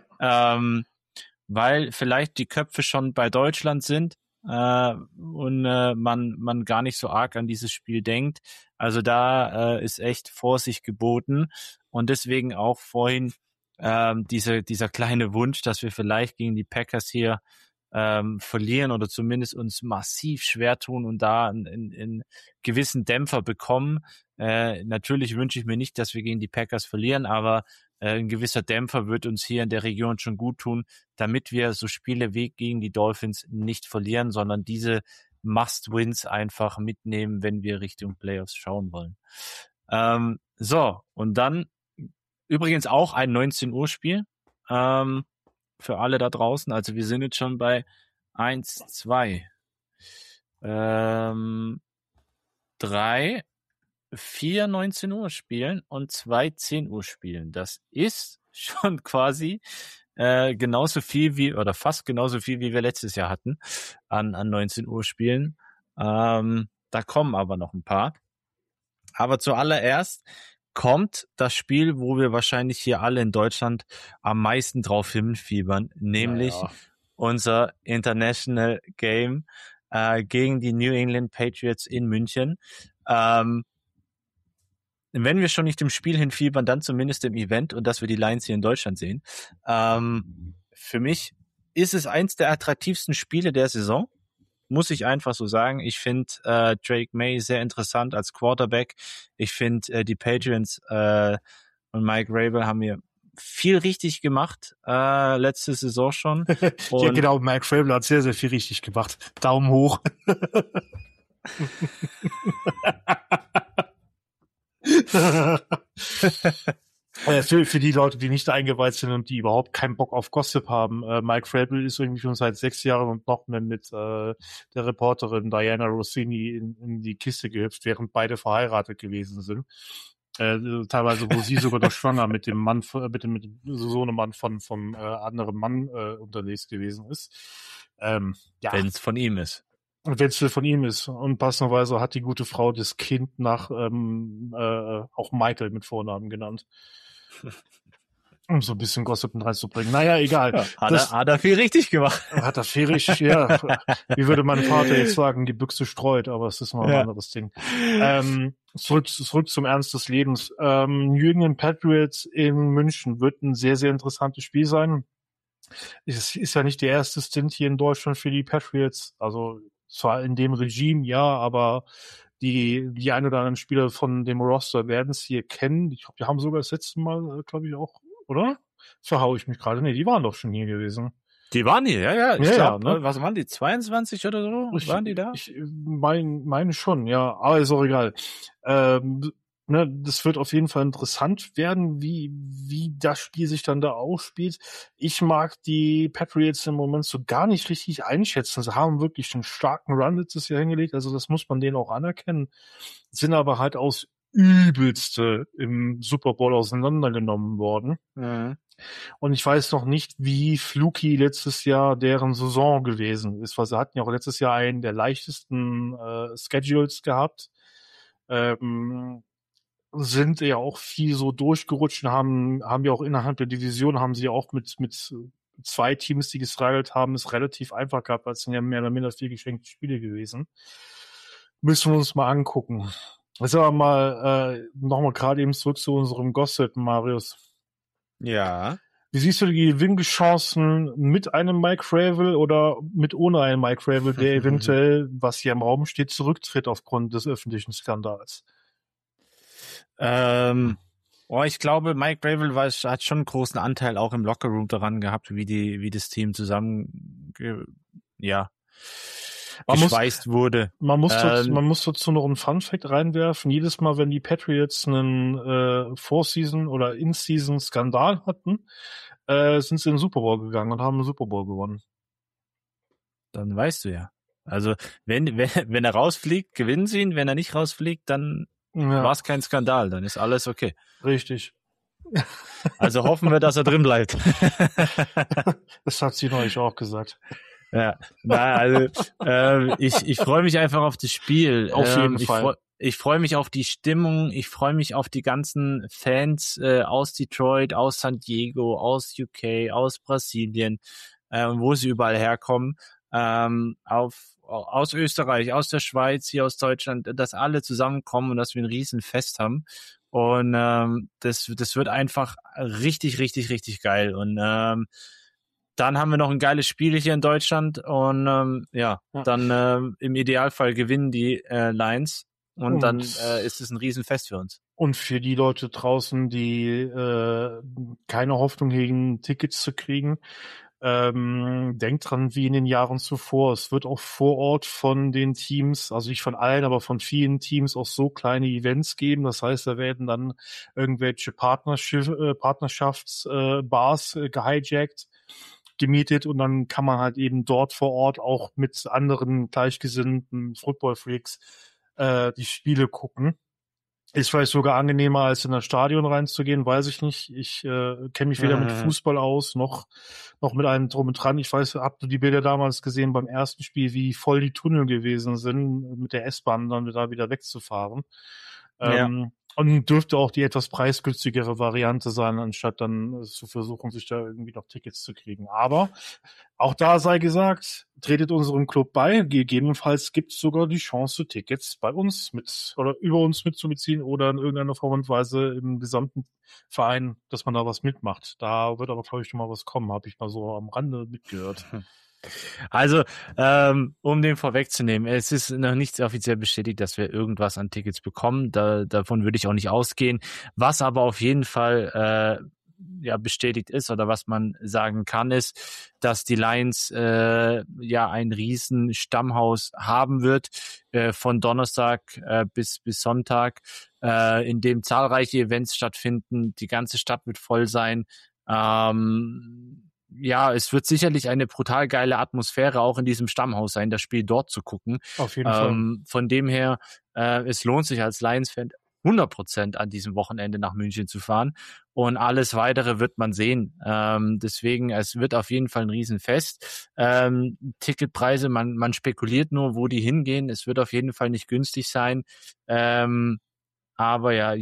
Weil vielleicht die Köpfe schon bei Deutschland sind und man gar nicht so arg an dieses Spiel denkt. Also da ist echt Vorsicht geboten. Und deswegen auch vorhin dieser kleine Wunsch, dass wir vielleicht gegen die Packers hier verlieren oder zumindest uns massiv schwer tun und da einen gewissen Dämpfer bekommen. Natürlich wünsche ich mir nicht, dass wir gegen die Packers verlieren, aber ein gewisser Dämpfer wird uns hier in der Region schon gut tun, damit wir so Spiele wie gegen die Dolphins nicht verlieren, sondern diese Must-Wins einfach mitnehmen, wenn wir Richtung Playoffs schauen wollen. So, und dann übrigens auch ein 19 Uhr Spiel. Für alle da draußen. Also wir sind jetzt schon bei 1, 2, 3, 4 19 Uhr Spielen und 2 10 Uhr Spielen. Das ist schon quasi genauso viel wie, oder fast genauso viel, wie wir letztes Jahr hatten an 19 Uhr Spielen. Da kommen aber noch ein paar. Aber zuallererst kommt das Spiel, wo wir wahrscheinlich hier alle in Deutschland am meisten drauf hinfiebern, nämlich unser International Game gegen die New England Patriots in München. Wenn wir schon nicht im Spiel hinfiebern, dann zumindest im Event und dass wir die Lions hier in Deutschland sehen. Für mich ist es eins der attraktivsten Spiele der Saison. Muss ich einfach so sagen. Ich finde Drake May sehr interessant als Quarterback. Ich finde die Patriots und Mike Vrabel haben hier viel richtig gemacht letzte Saison schon.
Ja, genau, Mike Vrabel hat sehr, sehr viel richtig gemacht. Daumen hoch. Für die Leute, die nicht eingeweiht sind und die überhaupt keinen Bock auf Gossip haben, Mike Vrabel ist irgendwie schon seit 6 Jahren und noch mehr mit der Reporterin Diana Rossini in die Kiste gehüpft, während beide verheiratet gewesen sind. Teilweise, wo sie sogar noch schwanger mit dem Mann, mit dem Sohnemann vom anderen Mann unterwegs gewesen ist.
Ja. Wenn es von ihm ist.
Wenn es von ihm ist. Und passenderweise hat die gute Frau das Kind nach auch Michael mit Vornamen genannt. Um so ein bisschen Gossip reinzubringen. Naja, egal.
Ja, hat er viel richtig gemacht.
Hat er viel richtig, ja. Wie würde mein Vater jetzt sagen, die Büchse streut, aber es ist mal ein anderes Ding. Zurück zum Ernst des Lebens. New England Patriots in München wird ein sehr, sehr interessantes Spiel sein. Es ist ja nicht der erste Stint hier in Deutschland für die Patriots. Also zwar in dem Regime, ja, aber die ein oder anderen Spieler von dem Roster werden es hier kennen. Ich glaube, die haben sogar das letzte Mal, glaube ich, auch, oder? Verhaue ich mich gerade. Nee, die waren doch schon hier gewesen.
Die waren hier, ja. Ich glaube,
ne?
Was waren die? 22 oder so? Waren die da?
Ich meine schon, ja. Aber ist auch egal. Das wird auf jeden Fall interessant werden, wie das Spiel sich dann da ausspielt. Ich mag die Patriots im Moment so gar nicht richtig einschätzen. Sie haben wirklich einen starken Run letztes Jahr hingelegt, also das muss man denen auch anerkennen. Sind aber halt aus Übelste im Super Bowl auseinandergenommen worden.
Mhm.
Und ich weiß noch nicht, wie fluky letztes Jahr deren Saison gewesen ist, weil sie hatten ja auch letztes Jahr einen der leichtesten Schedules gehabt. Sind ja auch viel so durchgerutscht und haben ja auch innerhalb der Division, haben sie ja auch mit 2 Teams, die gestruggelt haben, es relativ einfach gehabt, weil es sind ja mehr oder minder 4 geschenkte Spiele gewesen. Müssen wir uns mal angucken. Jetzt aber mal nochmal gerade eben zurück zu unserem Gossip, Marius.
Ja.
Wie siehst du die Gewinnchancen mit einem Mike Vrabel oder mit ohne einen Mike Vrabel, der eventuell, was hier im Raum steht, zurücktritt aufgrund des öffentlichen Skandals?
Ich glaube, Mike Vrabel hat schon einen großen Anteil auch im Lockerroom daran gehabt, wie das Team zusammen geschweißt wurde.
Man muss dazu noch einen Fun-Fact reinwerfen. Jedes Mal, wenn die Patriots einen Vor-Season oder In-Season Skandal hatten, sind sie in den Super Bowl gegangen und haben den Super Bowl gewonnen.
Dann weißt du ja. Also wenn er rausfliegt, gewinnen sie ihn. Wenn er nicht rausfliegt, dann war es kein Skandal. Dann ist alles okay.
Richtig.
Also hoffen wir, dass er drin bleibt.
Das hat sie neulich auch gesagt.
Ja, also ich freue mich einfach auf das Spiel.
Auf jeden Fall.
Ich freue mich auf die Stimmung. Ich freue mich auf die ganzen Fans aus Detroit, aus San Diego, aus UK, aus Brasilien und wo sie überall herkommen. Aus Österreich, aus der Schweiz, hier aus Deutschland, dass alle zusammenkommen und dass wir ein Riesen-Fest haben. Und das wird einfach richtig, richtig, richtig geil. Und dann haben wir noch ein geiles Spiel hier in Deutschland und dann im Idealfall gewinnen die Lions und dann ist es ein Riesenfest für uns.
Und für die Leute draußen, die keine Hoffnung hegen, Tickets zu kriegen, denkt dran, wie in den Jahren zuvor. Es wird auch vor Ort von den Teams, also nicht von allen, aber von vielen Teams auch so kleine Events geben. Das heißt, da werden dann irgendwelche Partnerschaftsbars gehijackt, gemietet und dann kann man halt eben dort vor Ort auch mit anderen gleichgesinnten Football-Freaks die Spiele gucken. Ist vielleicht sogar angenehmer, als in das Stadion reinzugehen, weiß ich nicht. Ich kenne mich weder mit Fußball aus, noch mit einem drum und dran. Ich weiß, habt ihr die Bilder damals gesehen beim ersten Spiel, wie voll die Tunnel gewesen sind, mit der S-Bahn dann da wieder wegzufahren.
Ja.
Und dürfte auch die etwas preisgünstigere Variante sein, anstatt dann zu versuchen, sich da irgendwie noch Tickets zu kriegen. Aber auch da sei gesagt, tretet unserem Club bei. Gegebenenfalls gibt es sogar die Chance, Tickets bei uns oder über uns mitzubeziehen oder in irgendeiner Form und Weise im gesamten Verein, dass man da was mitmacht. Da wird aber, glaube ich, schon mal was kommen, habe ich mal so am Rande mitgehört.
Also, um den vorwegzunehmen, es ist noch nicht offiziell bestätigt, dass wir irgendwas an Tickets bekommen. Davon würde ich auch nicht ausgehen. Was aber auf jeden Fall bestätigt ist oder was man sagen kann, ist, dass die Lions ein riesen Stammhaus haben wird von Donnerstag bis Sonntag, in dem zahlreiche Events stattfinden. Die ganze Stadt wird voll sein. Es wird sicherlich eine brutal geile Atmosphäre auch in diesem Stammhaus sein, das Spiel dort zu gucken.
Auf jeden Fall.
Von dem her, es lohnt sich als Lions-Fan 100% an diesem Wochenende nach München zu fahren und alles Weitere wird man sehen. Deswegen, es wird auf jeden Fall ein Riesenfest. Ticketpreise, man spekuliert nur, wo die hingehen. Es wird auf jeden Fall nicht günstig sein. Aber ja,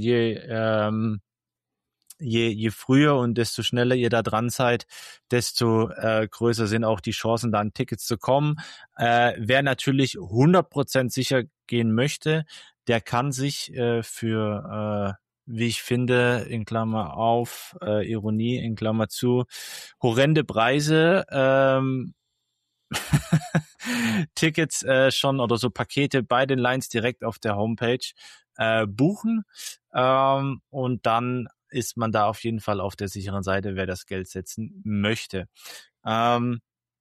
je früher und desto schneller ihr da dran seid, desto größer sind auch die Chancen, da an Tickets zu kommen. Wer natürlich 100% sicher gehen möchte, der kann sich für, wie ich finde, in Klammer auf, Ironie, in Klammer zu, horrende Preise Tickets schon oder so Pakete bei den Lions direkt auf der Homepage buchen und dann ist man da auf jeden Fall auf der sicheren Seite, wer das Geld setzen möchte. Dann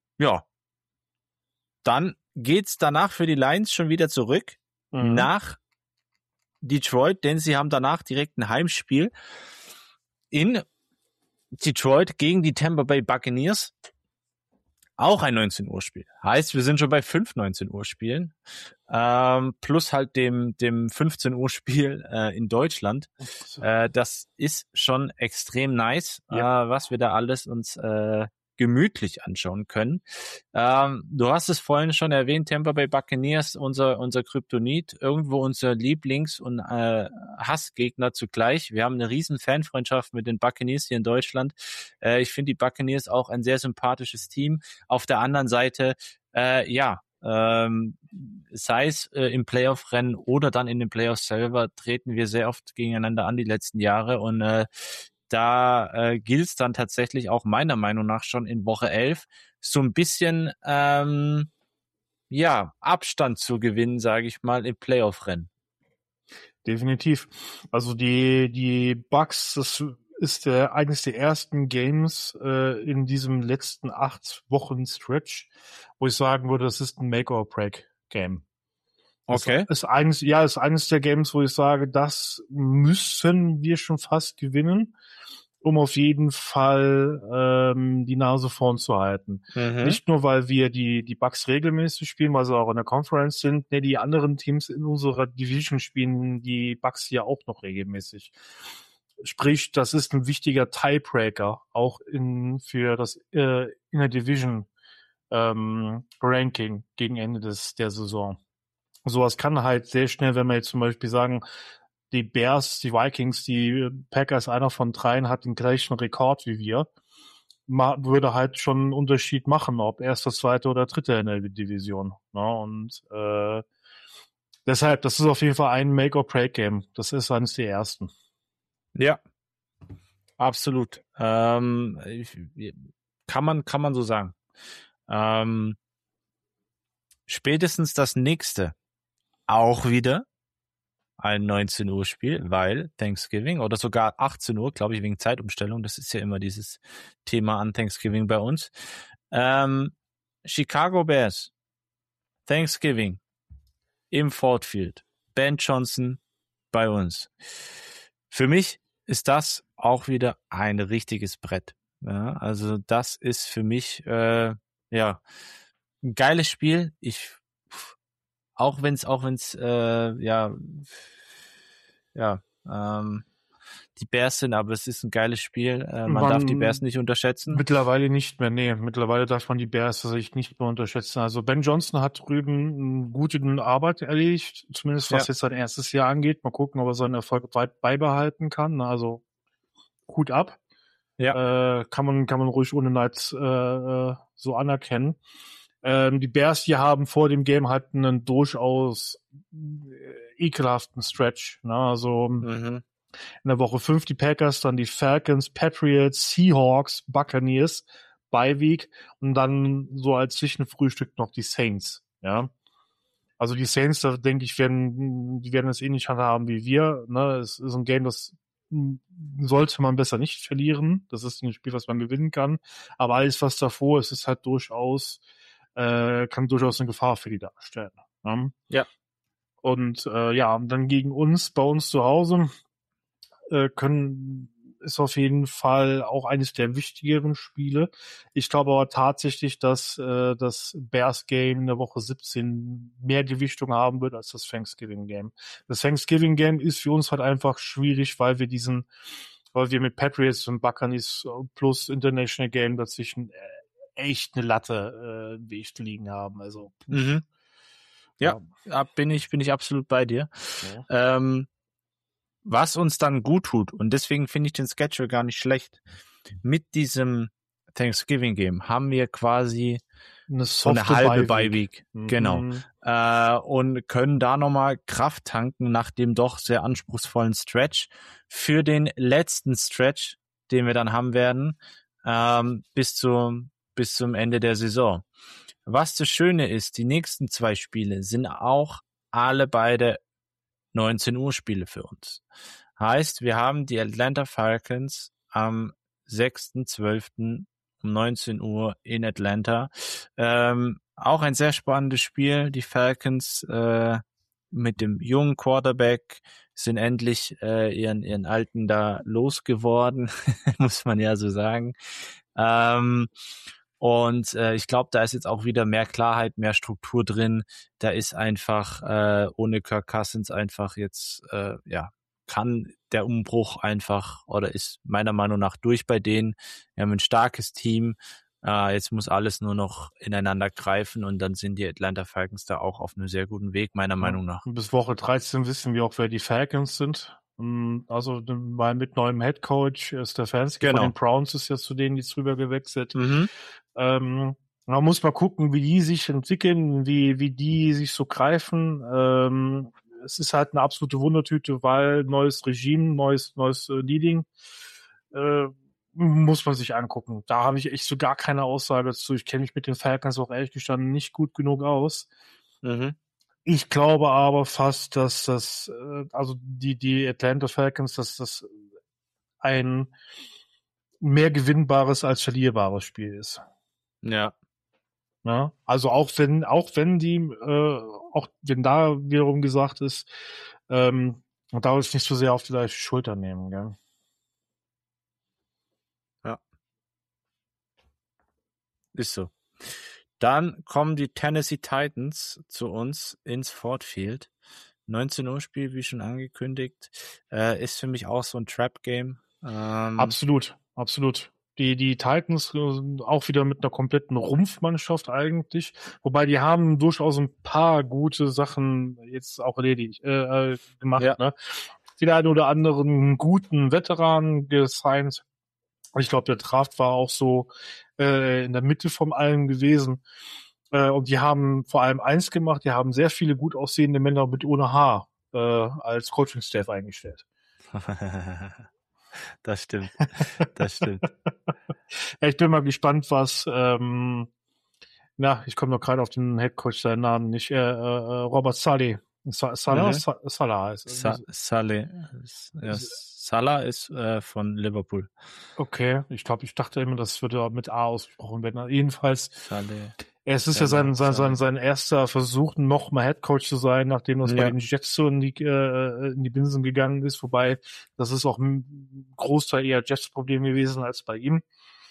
geht's danach für die Lions schon wieder zurück nach Detroit, denn sie haben danach direkt ein Heimspiel in Detroit gegen die Tampa Bay Buccaneers. Auch ein 19 Uhr Spiel. Heißt, wir sind schon bei 5 19 Uhr Spielen. Plus halt dem 15 Uhr Spiel in Deutschland. Das ist schon extrem nice, was wir da alles uns gemütlich anschauen können. Du hast es vorhin schon erwähnt, Tampa Bay Buccaneers, unser Kryptonit, irgendwo unser Lieblings- und Hassgegner zugleich. Wir haben eine riesen Fanfreundschaft mit den Buccaneers hier in Deutschland. Ich finde die Buccaneers auch ein sehr sympathisches Team. Auf der anderen Seite, sei es im Playoff-Rennen oder dann in den Playoffs selber, treten wir sehr oft gegeneinander an die letzten Jahre und da gilt es dann tatsächlich auch meiner Meinung nach schon in Woche 11 so ein bisschen Abstand zu gewinnen, sage ich mal, im Playoff-Rennen.
Definitiv. Also die Bucks, das ist eines der ersten Games in diesem letzten 8 Wochen Stretch, wo ich sagen würde, das ist ein Make-or-Break-Game.
Okay.
Ist eines der Games, wo ich sage, das müssen wir schon fast gewinnen, um auf jeden Fall die Nase vorn zu halten. Nicht nur, weil wir die Bucks regelmäßig spielen, weil sie auch in der Conference sind. Die anderen Teams in unserer Division spielen die Bucks ja auch noch regelmäßig. Sprich, das ist ein wichtiger Tiebreaker, auch für das Inner Division Ranking gegen Ende der Saison. Sowas kann halt sehr schnell, wenn wir jetzt zum Beispiel sagen, die Bears, die Vikings, die Packers, einer von 3 hat den gleichen Rekord wie wir, würde halt schon einen Unterschied machen, ob erster, zweiter oder dritter in der Division. Ne? Und deshalb, das ist auf jeden Fall ein Make-or-Break-Game. Das ist eines der ersten.
Ja, absolut. Kann man so sagen. Spätestens das nächste auch wieder ein 19 Uhr Spiel, weil Thanksgiving oder sogar 18 Uhr, glaube ich, wegen Zeitumstellung. Das ist ja immer dieses Thema an Thanksgiving bei uns. Chicago Bears, Thanksgiving im Ford Field. Ben Johnson bei uns. Für mich ist das auch wieder ein richtiges Brett. Ja, also das ist für mich ein geiles Spiel. Auch wenn's ja, die Bears sind, aber es ist ein geiles Spiel. Man darf die Bears nicht unterschätzen.
Mittlerweile nicht mehr, nee. Mittlerweile darf man die Bears tatsächlich nicht mehr unterschätzen. Also Ben Johnson hat drüben eine gute Arbeit erledigt, zumindest was jetzt sein erstes Jahr angeht. Mal gucken, ob er seinen Erfolg weit beibehalten kann. Also Hut ab.
Ja.
Kann man ruhig ohne Neid so anerkennen. Die Bears, die haben vor dem Game halt einen durchaus ekelhaften Stretch. Ne? Also in der Woche 5 die Packers, dann die Falcons, Patriots, Seahawks, Buccaneers, Bye Week und dann so als Zwischenfrühstück noch die Saints. Ja, also die Saints, da denke ich, die werden es ähnlich handhaben wie wir. Ne? Es ist ein Game, das sollte man besser nicht verlieren. Das ist ein Spiel, was man gewinnen kann. Aber alles, was davor ist, ist halt kann durchaus eine Gefahr für die darstellen. Ne?
Ja.
Und dann gegen uns, bei uns zu Hause, ist auf jeden Fall auch eines der wichtigeren Spiele. Ich glaube aber tatsächlich, dass das Bears Game in der Woche 17 mehr Gewichtung haben wird als das Thanksgiving Game. Das Thanksgiving Game ist für uns halt einfach schwierig, weil wir mit Patriots und Buccaneers plus International Game dazwischen echt eine Latte im Weg liegen haben. Also
Ja, bin ich absolut bei dir. Ja. Was uns dann gut tut, und deswegen finde ich den Schedule gar nicht schlecht, mit diesem Thanksgiving Game haben wir quasi eine halbe Bye-Week. Genau. Und können da nochmal Kraft tanken nach dem doch sehr anspruchsvollen Stretch für den letzten Stretch, den wir dann haben werden, bis zum Ende der Saison. Was das Schöne ist, die nächsten 2 Spiele sind auch alle beide 19 Uhr Spiele für uns. Heißt, wir haben die Atlanta Falcons am 6.12. um 19 Uhr in Atlanta. Auch ein sehr spannendes Spiel. Die Falcons mit dem jungen Quarterback sind endlich ihren Alten da losgeworden, muss man ja so sagen. Und ich glaube, da ist jetzt auch wieder mehr Klarheit, mehr Struktur drin. Da ist einfach ohne Kirk Cousins einfach jetzt, kann der Umbruch einfach oder ist meiner Meinung nach durch bei denen. Wir haben ein starkes Team. Jetzt muss alles nur noch ineinander greifen und dann sind die Atlanta Falcons da auch auf einem sehr guten Weg, meiner Meinung nach.
Bis Woche 13 wissen wir auch, wer die Falcons sind. Also weil mit neuem Headcoach Stefanski von den Browns ist ja zu denen jetzt rüber gewechselt. Man muss mal gucken, wie die sich entwickeln, wie die sich so greifen. Es ist halt eine absolute Wundertüte, weil neues Regime, neues Leading, muss man sich angucken. Da habe ich echt so gar keine Aussage dazu. Ich kenne mich mit den Falcons auch ehrlich gestanden nicht gut genug aus. Ich glaube aber fast, dass also die Atlanta Falcons, dass das ein mehr gewinnbares als verlierbares Spiel ist.
Ja.
Ja, also auch wenn da wiederum gesagt ist, man darf es nicht so sehr auf die leichte Schulter nehmen, gell?
Ja. Ist so. Dann kommen die Tennessee Titans zu uns ins Ford Field. 19 Uhr Spiel, wie schon angekündigt, ist für mich auch so ein Trap-Game.
Absolut. Die Titans auch wieder mit einer kompletten Rumpfmannschaft eigentlich, wobei die haben durchaus ein paar gute Sachen jetzt auch erledigt gemacht. Ja. Ne? Den einen oder anderen guten Veteran gesigned. Ich glaube, der Draft war auch so in der Mitte von allem gewesen. Und die haben vor allem eins gemacht, die haben sehr viele gut aussehende Männer mit ohne Haar als Coaching-Staff eingestellt.
Das stimmt.
Ja, ich bin mal gespannt, was ich komme noch gerade auf den Headcoach, seinen Namen nicht, Robert Saleh. Salah heißt
Saleh. Ja, Salah ist von Liverpool.
Okay, ich dachte immer, das würde mit A ausgesprochen werden. Jedenfalls,
Saleh.
Es ist ja sein erster Versuch, nochmal Headcoach zu sein, nachdem das bei den Jets so in die Binsen gegangen ist. Wobei, das ist auch ein Großteil eher Jets-Problem gewesen als bei ihm.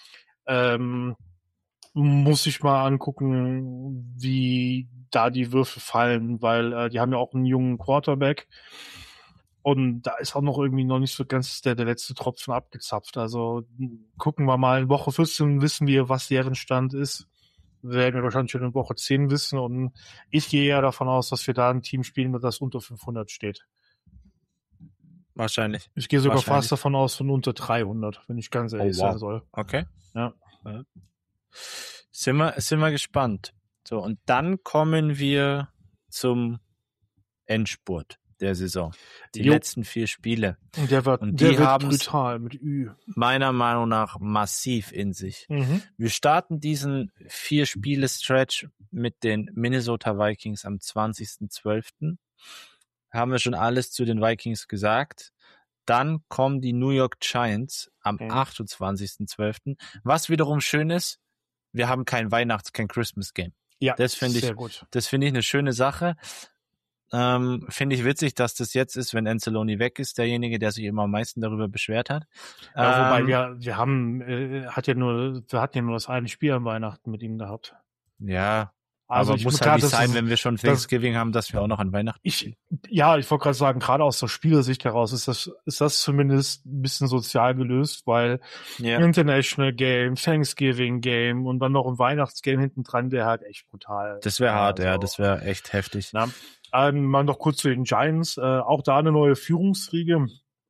Muss ich mal angucken, wie da die Würfe fallen, weil die haben ja auch einen jungen Quarterback. Und da ist auch noch irgendwie noch nicht so ganz der letzte Tropfen abgezapft. Also gucken wir mal, in Woche 14 wissen wir, was deren Stand ist. Werden wir wahrscheinlich schon in Woche 10 wissen. Und ich gehe ja davon aus, dass wir da ein Team spielen, das unter 500 steht.
Wahrscheinlich.
Ich gehe sogar fast davon aus, von unter 300, wenn ich ganz ehrlich sein soll.
Okay.
Ja.
Sind wir gespannt. So, und dann kommen wir zum Endspurt der Saison. Die letzten 4 Spiele.
Und der wird brutal mit Ü.
Meiner Meinung nach massiv in sich. Wir starten diesen 4-Spiele-Stretch mit den Minnesota Vikings am 20.12. Haben wir schon alles zu den Vikings gesagt. Dann kommen die New York Giants am 28.12. Was wiederum schön ist, wir haben kein Christmas-Game.
Ja,
das finde ich eine schöne Sache. Finde ich witzig, dass das jetzt ist, wenn Anzalone weg ist, derjenige, der sich immer am meisten darüber beschwert hat.
Ja, wobei wir hatten ja nur das eine Spiel an Weihnachten mit ihm gehabt.
Ja, also aber muss halt nicht sein, wenn wir schon Thanksgiving haben, dass wir auch noch an Weihnachten spielen.
Ich wollte gerade sagen, gerade aus der Spielersicht heraus ist das zumindest ein bisschen sozial gelöst, weil International Game, Thanksgiving Game und dann noch ein Weihnachtsgame hinten dran, der halt echt brutal.
Das wäre hart, das wäre echt heftig.
Na, mal noch kurz zu den Giants, auch da eine neue Führungsriege.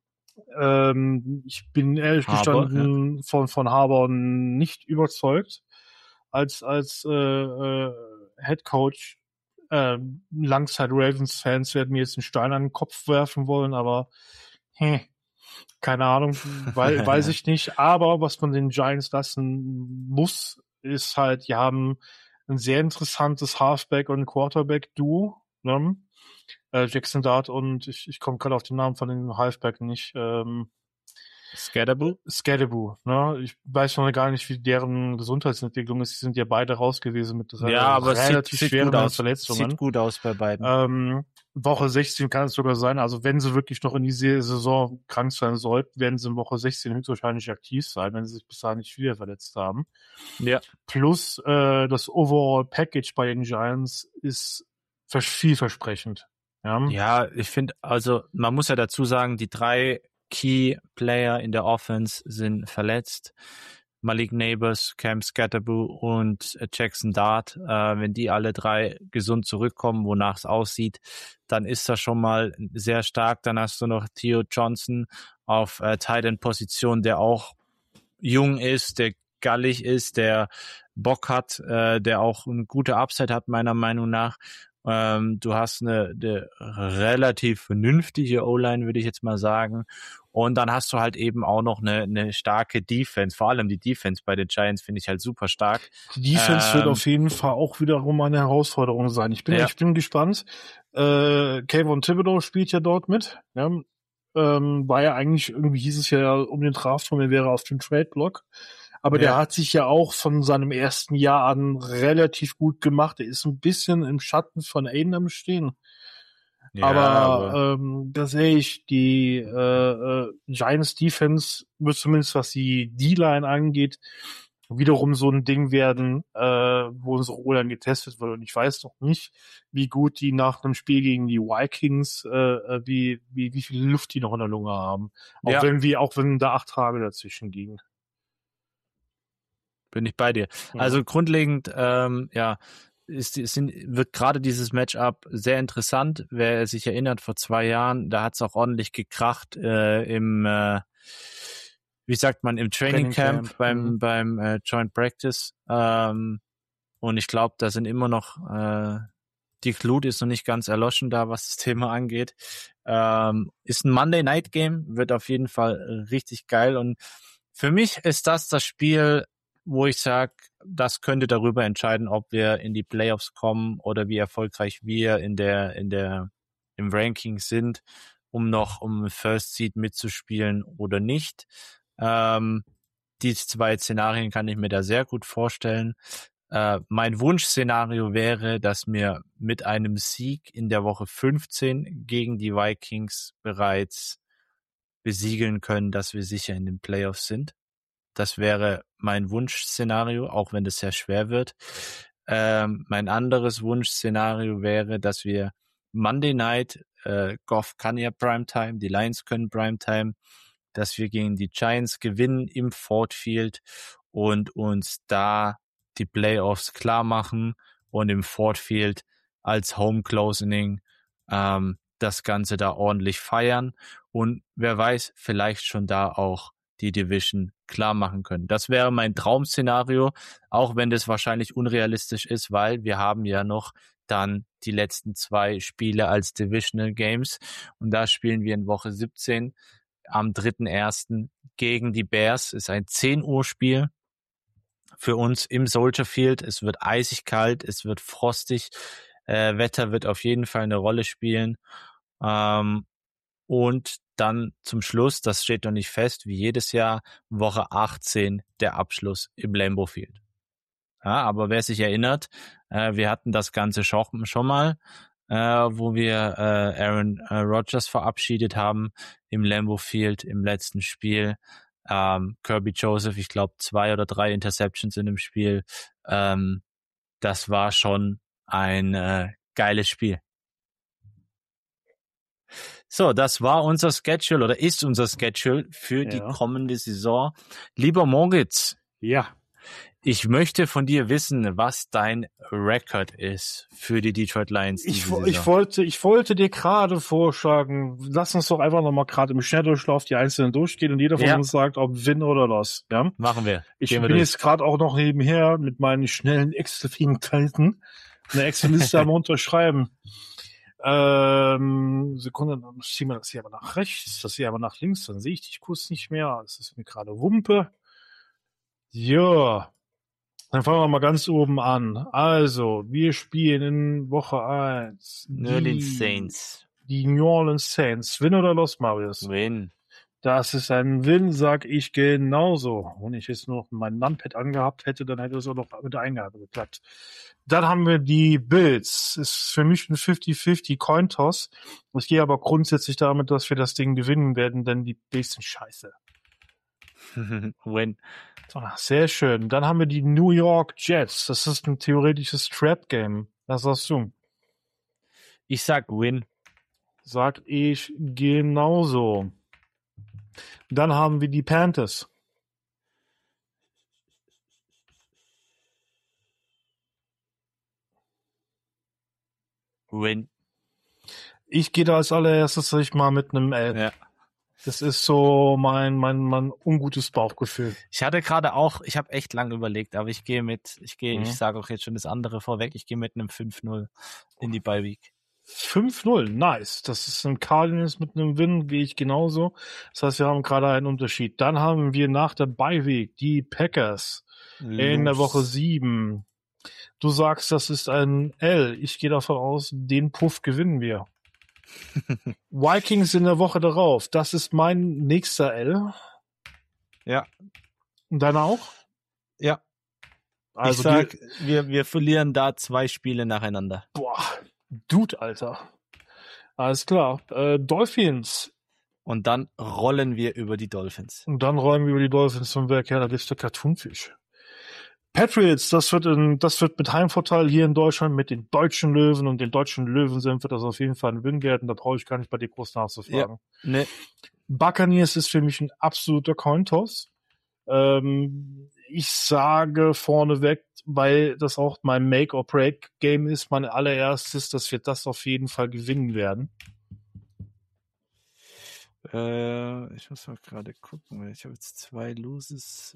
Ich bin ehrlich gestanden von Harbour nicht überzeugt als Head Coach. Langzeit Ravens-Fans werden mir jetzt einen Stein an den Kopf werfen wollen, aber keine Ahnung, weiß ich nicht. Aber was man den Giants lassen muss, ist halt, die haben ein sehr interessantes Halfback- und Quarterback-Duo. Ne? Jackson Dart und ich komme gerade auf den Namen von dem Halfback nicht. Scadaboo, ne? Ich weiß noch gar nicht, wie deren Gesundheitsentwicklung ist. Die sind ja beide raus gewesen mit relativ schweren Verletzungen.
Sieht gut aus bei beiden.
Woche 16 kann es sogar sein. Also wenn sie wirklich noch in die Saison krank sein sollten, werden sie in Woche 16 höchstwahrscheinlich aktiv sein, wenn sie sich bis dahin nicht wieder verletzt haben.
Ja.
Plus das Overall Package bei den Giants ist vielversprechend.
Ja, ich finde, also man muss ja dazu sagen, die 3 Key Player in der Offense sind verletzt. Malik Neighbors, Cam Scatterboo und Jackson Dart. Wenn die alle 3 gesund zurückkommen, wonach es aussieht, dann ist das schon mal sehr stark. Dann hast du noch Theo Johnson auf Tight End Position, der auch jung ist, der gallig ist, der Bock hat, der auch eine gute Upside hat, meiner Meinung nach. Du hast eine relativ vernünftige O-Line, würde ich jetzt mal sagen. Und dann hast du halt eben auch noch eine starke Defense. Vor allem die Defense bei den Giants finde ich halt super stark.
Die Defense wird auf jeden Fall auch wiederum eine Herausforderung sein. Ich bin gespannt. Kayvon Thibodeau spielt ja dort mit. Ja. War ja eigentlich, irgendwie hieß es ja um den Draft, er wäre auf dem Trade-Block. Aber der hat sich ja auch von seinem ersten Jahr an relativ gut gemacht. Er ist ein bisschen im Schatten von Aiden am Stehen. Ja, aber da sehe ich, die Giants Defense wird zumindest, was die D-Line angeht, wiederum so ein Ding werden, wo unsere O-Line getestet wird. Und ich weiß noch nicht, wie gut die nach einem Spiel gegen die Vikings, wie viel Luft die noch in der Lunge haben. Auch wenn da 8 Tage dazwischen gingen.
Bin ich bei dir. Ja. Also grundlegend, wird gerade dieses Matchup sehr interessant. Wer sich erinnert, vor 2 Jahren, da hat es auch ordentlich gekracht im Training Camp beim Joint Practice. Und ich glaube, da sind immer noch die Glut ist noch nicht ganz erloschen da, was das Thema angeht. Ist ein Monday Night Game, wird auf jeden Fall richtig geil. Und für mich ist das Spiel, wo ich sage, das könnte darüber entscheiden, ob wir in die Playoffs kommen oder wie erfolgreich wir im Ranking sind, um First Seed mitzuspielen oder nicht. Die 2 Szenarien kann ich mir da sehr gut vorstellen. Mein Wunschszenario wäre, dass wir mit einem Sieg in der Woche 15 gegen die Vikings bereits besiegeln können, dass wir sicher in den Playoffs sind. Das wäre mein Wunschszenario, auch wenn das sehr schwer wird. Mein anderes Wunschszenario wäre, dass wir Monday Night Goff kann ja Primetime, die Lions können Primetime, dass wir gegen die Giants gewinnen im Ford Field und uns da die Playoffs klar machen und im Ford Field als Home Closing das Ganze da ordentlich feiern und wer weiß, vielleicht schon da auch die Division klar machen können. Das wäre mein Traum-Szenario, auch wenn das wahrscheinlich unrealistisch ist, weil wir haben ja noch dann die letzten 2 Spiele als Divisional Games und da spielen wir in Woche 17 am 3.1. gegen die Bears. Ist ein 10 Uhr Spiel für uns im Soldier Field. Es wird eisig kalt, es wird frostig. Wetter wird auf jeden Fall eine Rolle spielen. Und dann zum Schluss, das steht noch nicht fest, wie jedes Jahr, Woche 18 der Abschluss im Lambeau Field. Ja, aber wer sich erinnert, wir hatten das Ganze schon mal, wo wir Aaron Rodgers verabschiedet haben im Lambeau Field im letzten Spiel. Kirby Joseph, ich glaube 2 oder 3 Interceptions in dem Spiel. Das war schon ein geiles Spiel. So, das war unser Schedule oder ist unser Schedule für die kommende Saison. Lieber Moritz.
Ja.
Ich möchte von dir wissen, was dein Record ist für die Detroit Lions.
Ich wollte dir gerade vorschlagen, lass uns doch einfach nochmal gerade im Schnelldurchlauf die Einzelnen durchgehen und jeder von uns sagt, ob Win oder Loss. Ja?
Machen wir.
Ich bin jetzt gerade auch noch nebenher mit meinen schnellen Excel-Fähigkeiten eine Excel-Liste am Unterschreiben. Sekunde, dann ziehen wir das hier aber nach rechts, das hier aber nach links, dann sehe ich dich kurz nicht mehr. Das ist mir gerade Wumpe. Ja. Dann fangen wir mal ganz oben an. Also, wir spielen in Woche 1
New Orleans Saints.
Die New Orleans Saints. Win oder Loss, Marius?
Win.
Das ist ein Win, sag ich genauso. Wenn ich jetzt noch mein Numpad angehabt hätte, dann hätte es auch noch mit der Eingabe geklappt. Dann haben wir die Bills. Ist für mich ein 50-50 Cointoss. Ich gehe aber grundsätzlich damit, dass wir das Ding gewinnen werden, denn die Bills sind scheiße.
Win.
Sehr schön. Dann haben wir die New York Jets. Das ist ein theoretisches Trap-Game. Was sagst du?
Ich sag Win.
Sag ich genauso. Dann haben wir die Panthers.
Win.
Ich gehe da als allererstes, sag ich mal, mit einem L.
Ja.
Das ist so mein ungutes Bauchgefühl.
Ich hatte gerade auch, ich habe echt lange überlegt, aber ich sage auch jetzt schon das andere vorweg, ich gehe mit einem 5-0 in die Bye Week.
5-0, nice. Das ist ein Cardinals mit einem Win, gehe ich genauso. Das heißt, wir haben gerade einen Unterschied. Dann haben wir nach der Bye Week die Packers in der Woche 7. Du sagst, das ist ein L. Ich gehe davon aus, den Puff gewinnen wir. Vikings in der Woche darauf. Das ist mein nächster L.
Ja.
Und deiner auch?
Ja. Also ich sag, wir verlieren da 2 Spiele nacheinander.
Boah, Dude, Alter. Alles klar. Dolphins.
Und dann rollen wir über die Dolphins.
Und dann rollen wir über die Dolphins und wer kennt, das ist der Cartoonfisch. Patriots, das wird mit Heimvorteil hier in Deutschland mit den deutschen Löwen und den deutschen Löwen sind, wird das auf jeden Fall ein Win werden. Da brauche ich gar nicht bei dir groß nachzufragen.
Ja, ne.
Buccaneers ist für mich ein absoluter Cointoss. Ich sage vorneweg, weil das auch mein Make-or-Break-Game ist, mein allererstes, dass wir das auf jeden Fall gewinnen werden.
Ich muss mal gerade gucken, weil ich habe jetzt 2 Loses.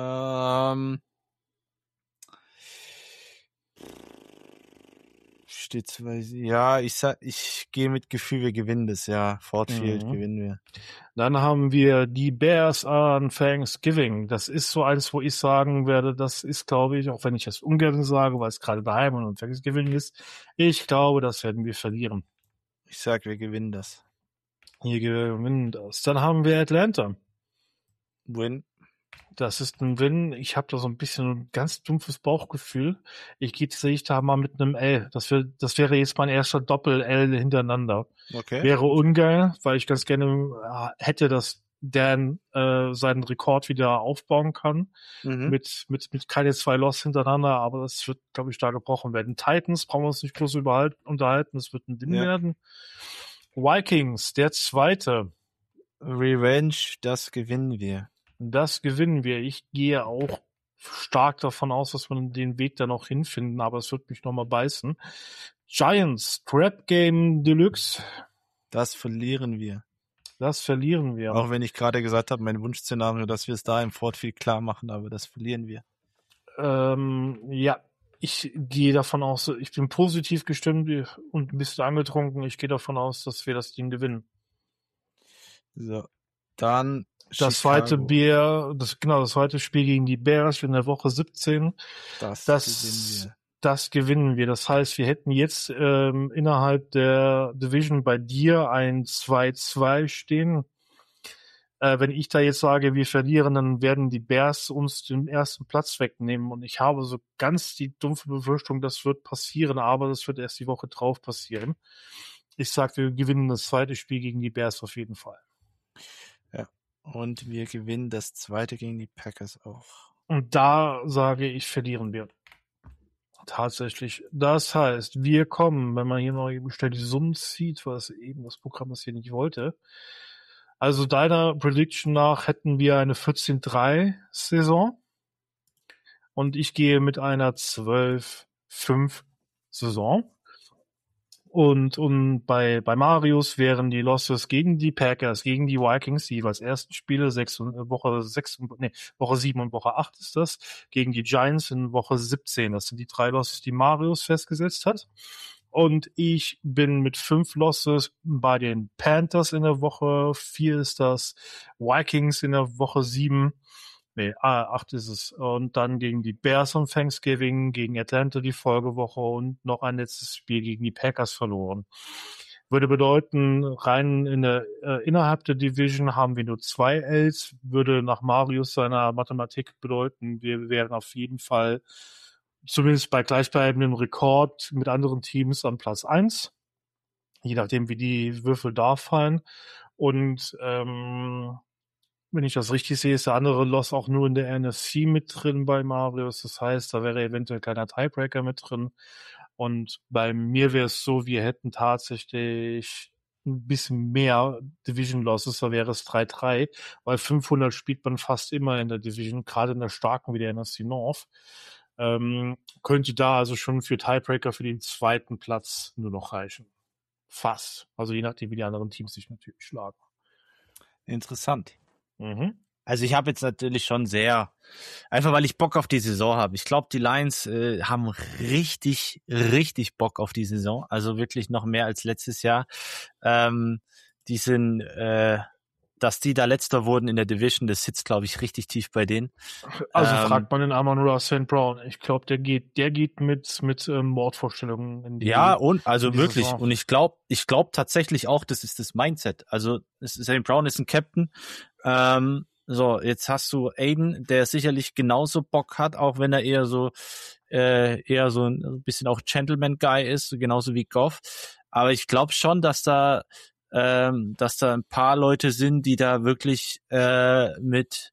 Steht 2. Ja, ich gehe mit Gefühl, wir gewinnen das, ja. Ford Field gewinnen wir.
Dann haben wir die Bears an Thanksgiving. Das ist so eins, wo ich sagen werde, das ist, glaube ich, auch wenn ich das ungern sage, weil es gerade daheim und Thanksgiving ist, ich glaube, das werden wir verlieren.
Ich sag, wir gewinnen das.
Hier gewinnen das. Dann haben wir Atlanta.
Win.
Das ist ein Win. Ich habe da so ein bisschen ein ganz dumpfes Bauchgefühl. Sehe ich da mal mit einem L. Das wäre jetzt mein erster Doppel-L hintereinander.
Okay.
Wäre ungeil, weil ich ganz gerne hätte, dass Dan seinen Rekord wieder aufbauen kann. Mit keine 2 Loss hintereinander, aber das wird, glaube ich, da gebrochen werden. Titans brauchen wir uns nicht groß unterhalten. Es wird ein Win werden. Vikings, der zweite.
Revenge, das gewinnen wir.
Das gewinnen wir. Ich gehe auch stark davon aus, dass wir den Weg da noch hinfinden, aber es wird mich nochmal beißen. Giants, Trap Game Deluxe.
Das verlieren wir.
Das verlieren wir.
Auch wenn ich gerade gesagt habe, mein Wunschszenario, dass wir es da im Ford viel klar machen, aber das verlieren wir.
Ja, ich gehe davon aus, ich bin positiv gestimmt und ein bisschen angetrunken. Ich gehe davon aus, dass wir das Ding gewinnen.
So, dann
das zweite Spiel gegen die Bears in der Woche 17. Das gewinnen wir. Das heißt, wir hätten jetzt innerhalb der Division bei dir ein 2-2 stehen. Wenn ich da jetzt sage, wir verlieren, dann werden die Bears uns den ersten Platz wegnehmen. Und ich habe so ganz die dumpfe Befürchtung, das wird passieren, aber das wird erst die Woche drauf passieren. Ich sage, wir gewinnen das zweite Spiel gegen die Bears auf jeden Fall.
Ja, und wir gewinnen das zweite gegen die Packers auch.
Und da sage ich, verlieren wir. Tatsächlich. Das heißt, wir kommen, wenn man hier noch eben schnell die Summen zieht, was eben das Programm das hier nicht wollte. Also deiner Prediction nach hätten wir eine 14-3-Saison und ich gehe mit einer 12-5-Saison. Und bei Marius wären die Losses gegen die Packers, gegen die Vikings, die jeweils ersten Spiele, Woche 7 und Woche 8 ist das, gegen die Giants in Woche 17. Das sind die 3 Losses, die Marius festgesetzt hat. Und ich bin mit 5 Losses bei den Panthers in der Woche 4 ist das, Vikings in der Woche 7, 8 ist es. Und dann gegen die Bears am Thanksgiving, gegen Atlanta die Folgewoche und noch ein letztes Spiel gegen die Packers verloren. Würde bedeuten, rein innerhalb der Division haben wir nur 2 Ls, würde nach Marius seiner Mathematik bedeuten, wir wären auf jeden Fall zumindest bei gleichbleibendem Rekord mit anderen Teams an Platz 1, je nachdem wie die Würfel da fallen. Und wenn ich das richtig sehe, ist der andere Loss auch nur in der NFC mit drin bei Marius. Das heißt, da wäre eventuell keiner Tiebreaker mit drin. Und bei mir wäre es so, wir hätten tatsächlich ein bisschen mehr Division Losses, da wäre es 3-3, weil 500 spielt man fast immer in der Division, gerade in der starken wie der NFC North. Könnte da also schon für Tiebreaker für den zweiten Platz nur noch reichen. Fast. Also je nachdem, wie die anderen Teams sich natürlich schlagen.
Interessant.
Mhm.
Also ich habe jetzt natürlich schon einfach weil ich Bock auf die Saison habe. Ich glaube, die Lions haben richtig, richtig Bock auf die Saison. Also wirklich noch mehr als letztes Jahr. Die sind, dass die da Letzter wurden in der Division, das sitzt, glaube ich, richtig tief bei denen.
Also fragt man den Amon-Ra St. Brown. Ich glaube, der geht mit Mordvorstellungen in die
Ja, und also wirklich.
Saison.
Und ich glaube tatsächlich auch, das ist das Mindset. Also St. Brown ist ein Captain. So, jetzt hast du Aiden, der sicherlich genauso Bock hat, auch wenn er eher so ein bisschen auch Gentleman-Guy ist, genauso wie Goff. Aber ich glaube schon, dass da ein paar Leute sind, die da wirklich mit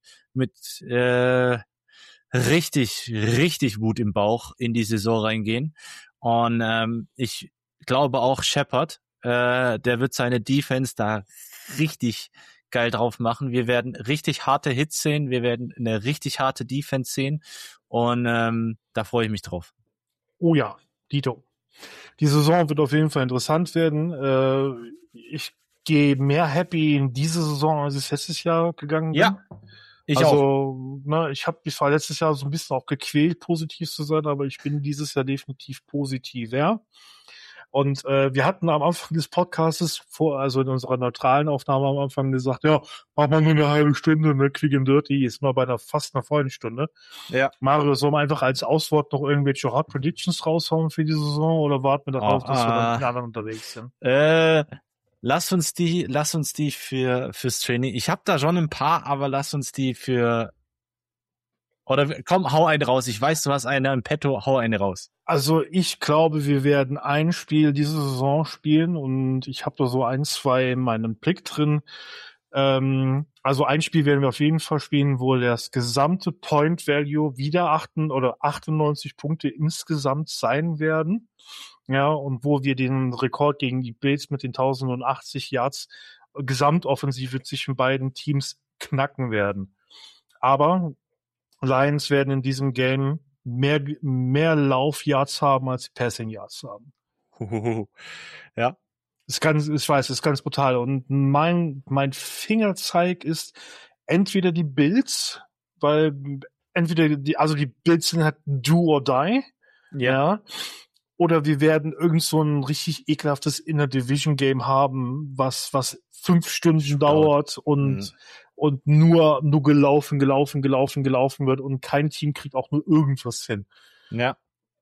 richtig, richtig Wut im Bauch in die Saison reingehen. Und ich glaube auch Shepard, der wird seine Defense da richtig geil drauf machen. Wir werden richtig harte Hits sehen, wir werden eine richtig harte Defense sehen und da freue ich mich drauf.
Oh ja, Dito. Die Saison wird auf jeden Fall interessant werden. Ich gehe mehr happy in diese Saison, als ich letztes Jahr gegangen bin.
Ja, ich auch.
Ich war letztes Jahr so ein bisschen auch gequält, positiv zu sein, aber ich bin dieses Jahr definitiv positiver. Und wir hatten am Anfang des Podcasts also in unserer neutralen Aufnahme am Anfang gesagt, ja, mach mal nur eine halbe Stunde, ne, Quick and Dirty, ist mal bei fast einer vollen Stunde.
Ja.
Mario, soll man einfach als Auswort noch irgendwelche Hot Predictions raushauen für die Saison oder warten wir darauf, dass wir dann mit den anderen unterwegs sind?
Lass uns die fürs Training. Ich habe da schon ein paar, aber lass uns die oder komm, hau eine raus. Ich weiß, du hast eine im Petto, hau eine raus.
Also ich glaube, wir werden ein Spiel diese Saison spielen und ich habe da so 1, 2 in meinem Blick drin. Also ein Spiel werden wir auf jeden Fall spielen, wo das gesamte Point Value wieder 98 Punkte insgesamt sein werden. Ja, und wo wir den Rekord gegen die Bills mit den 1080 Yards Gesamtoffensive zwischen beiden Teams knacken werden. Aber Lions werden in diesem Game mehr Lauf-Yards haben, als Passing-Yards haben.
Ja.
Ich weiß, es ist ganz brutal. Und mein Fingerzeig ist entweder die Bills, weil entweder die Bills sind halt do or die. Ja. Oder wir werden irgend so ein richtig ekelhaftes Inner-Division-Game haben, was 5 Stunden dauert und nur gelaufen wird und kein Team kriegt auch nur irgendwas hin.
Ja.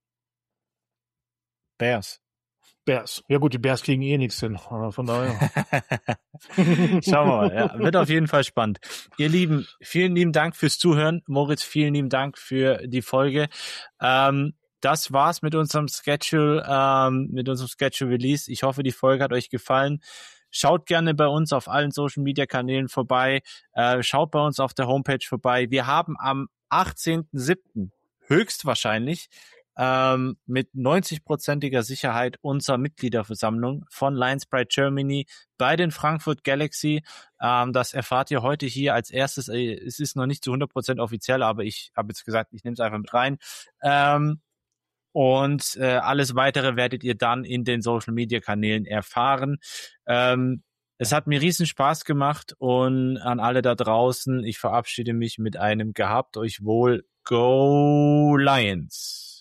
Bears.
Ja gut, die Bears kriegen eh nichts hin. Von daher.
Schauen wir mal. Ja, wird auf jeden Fall spannend. Ihr Lieben, vielen lieben Dank fürs Zuhören. Moritz, vielen lieben Dank für die Folge. Das war's mit unserem Schedule Release. Ich hoffe, die Folge hat euch gefallen. Schaut gerne bei uns auf allen Social Media Kanälen vorbei. Schaut bei uns auf der Homepage vorbei. Wir haben am 18.07. höchstwahrscheinlich mit 90%iger Sicherheit unsere Mitgliederversammlung von Lions Pride Germany bei den Frankfurt Galaxy. Das erfahrt ihr heute hier als erstes. Es ist noch nicht zu 100% offiziell, aber ich habe jetzt gesagt, ich nehme es einfach mit rein. Und alles Weitere werdet ihr dann in den Social-Media-Kanälen erfahren. Es hat mir riesen Spaß gemacht und an alle da draußen, ich verabschiede mich mit einem Gehabt euch wohl. Go Lions!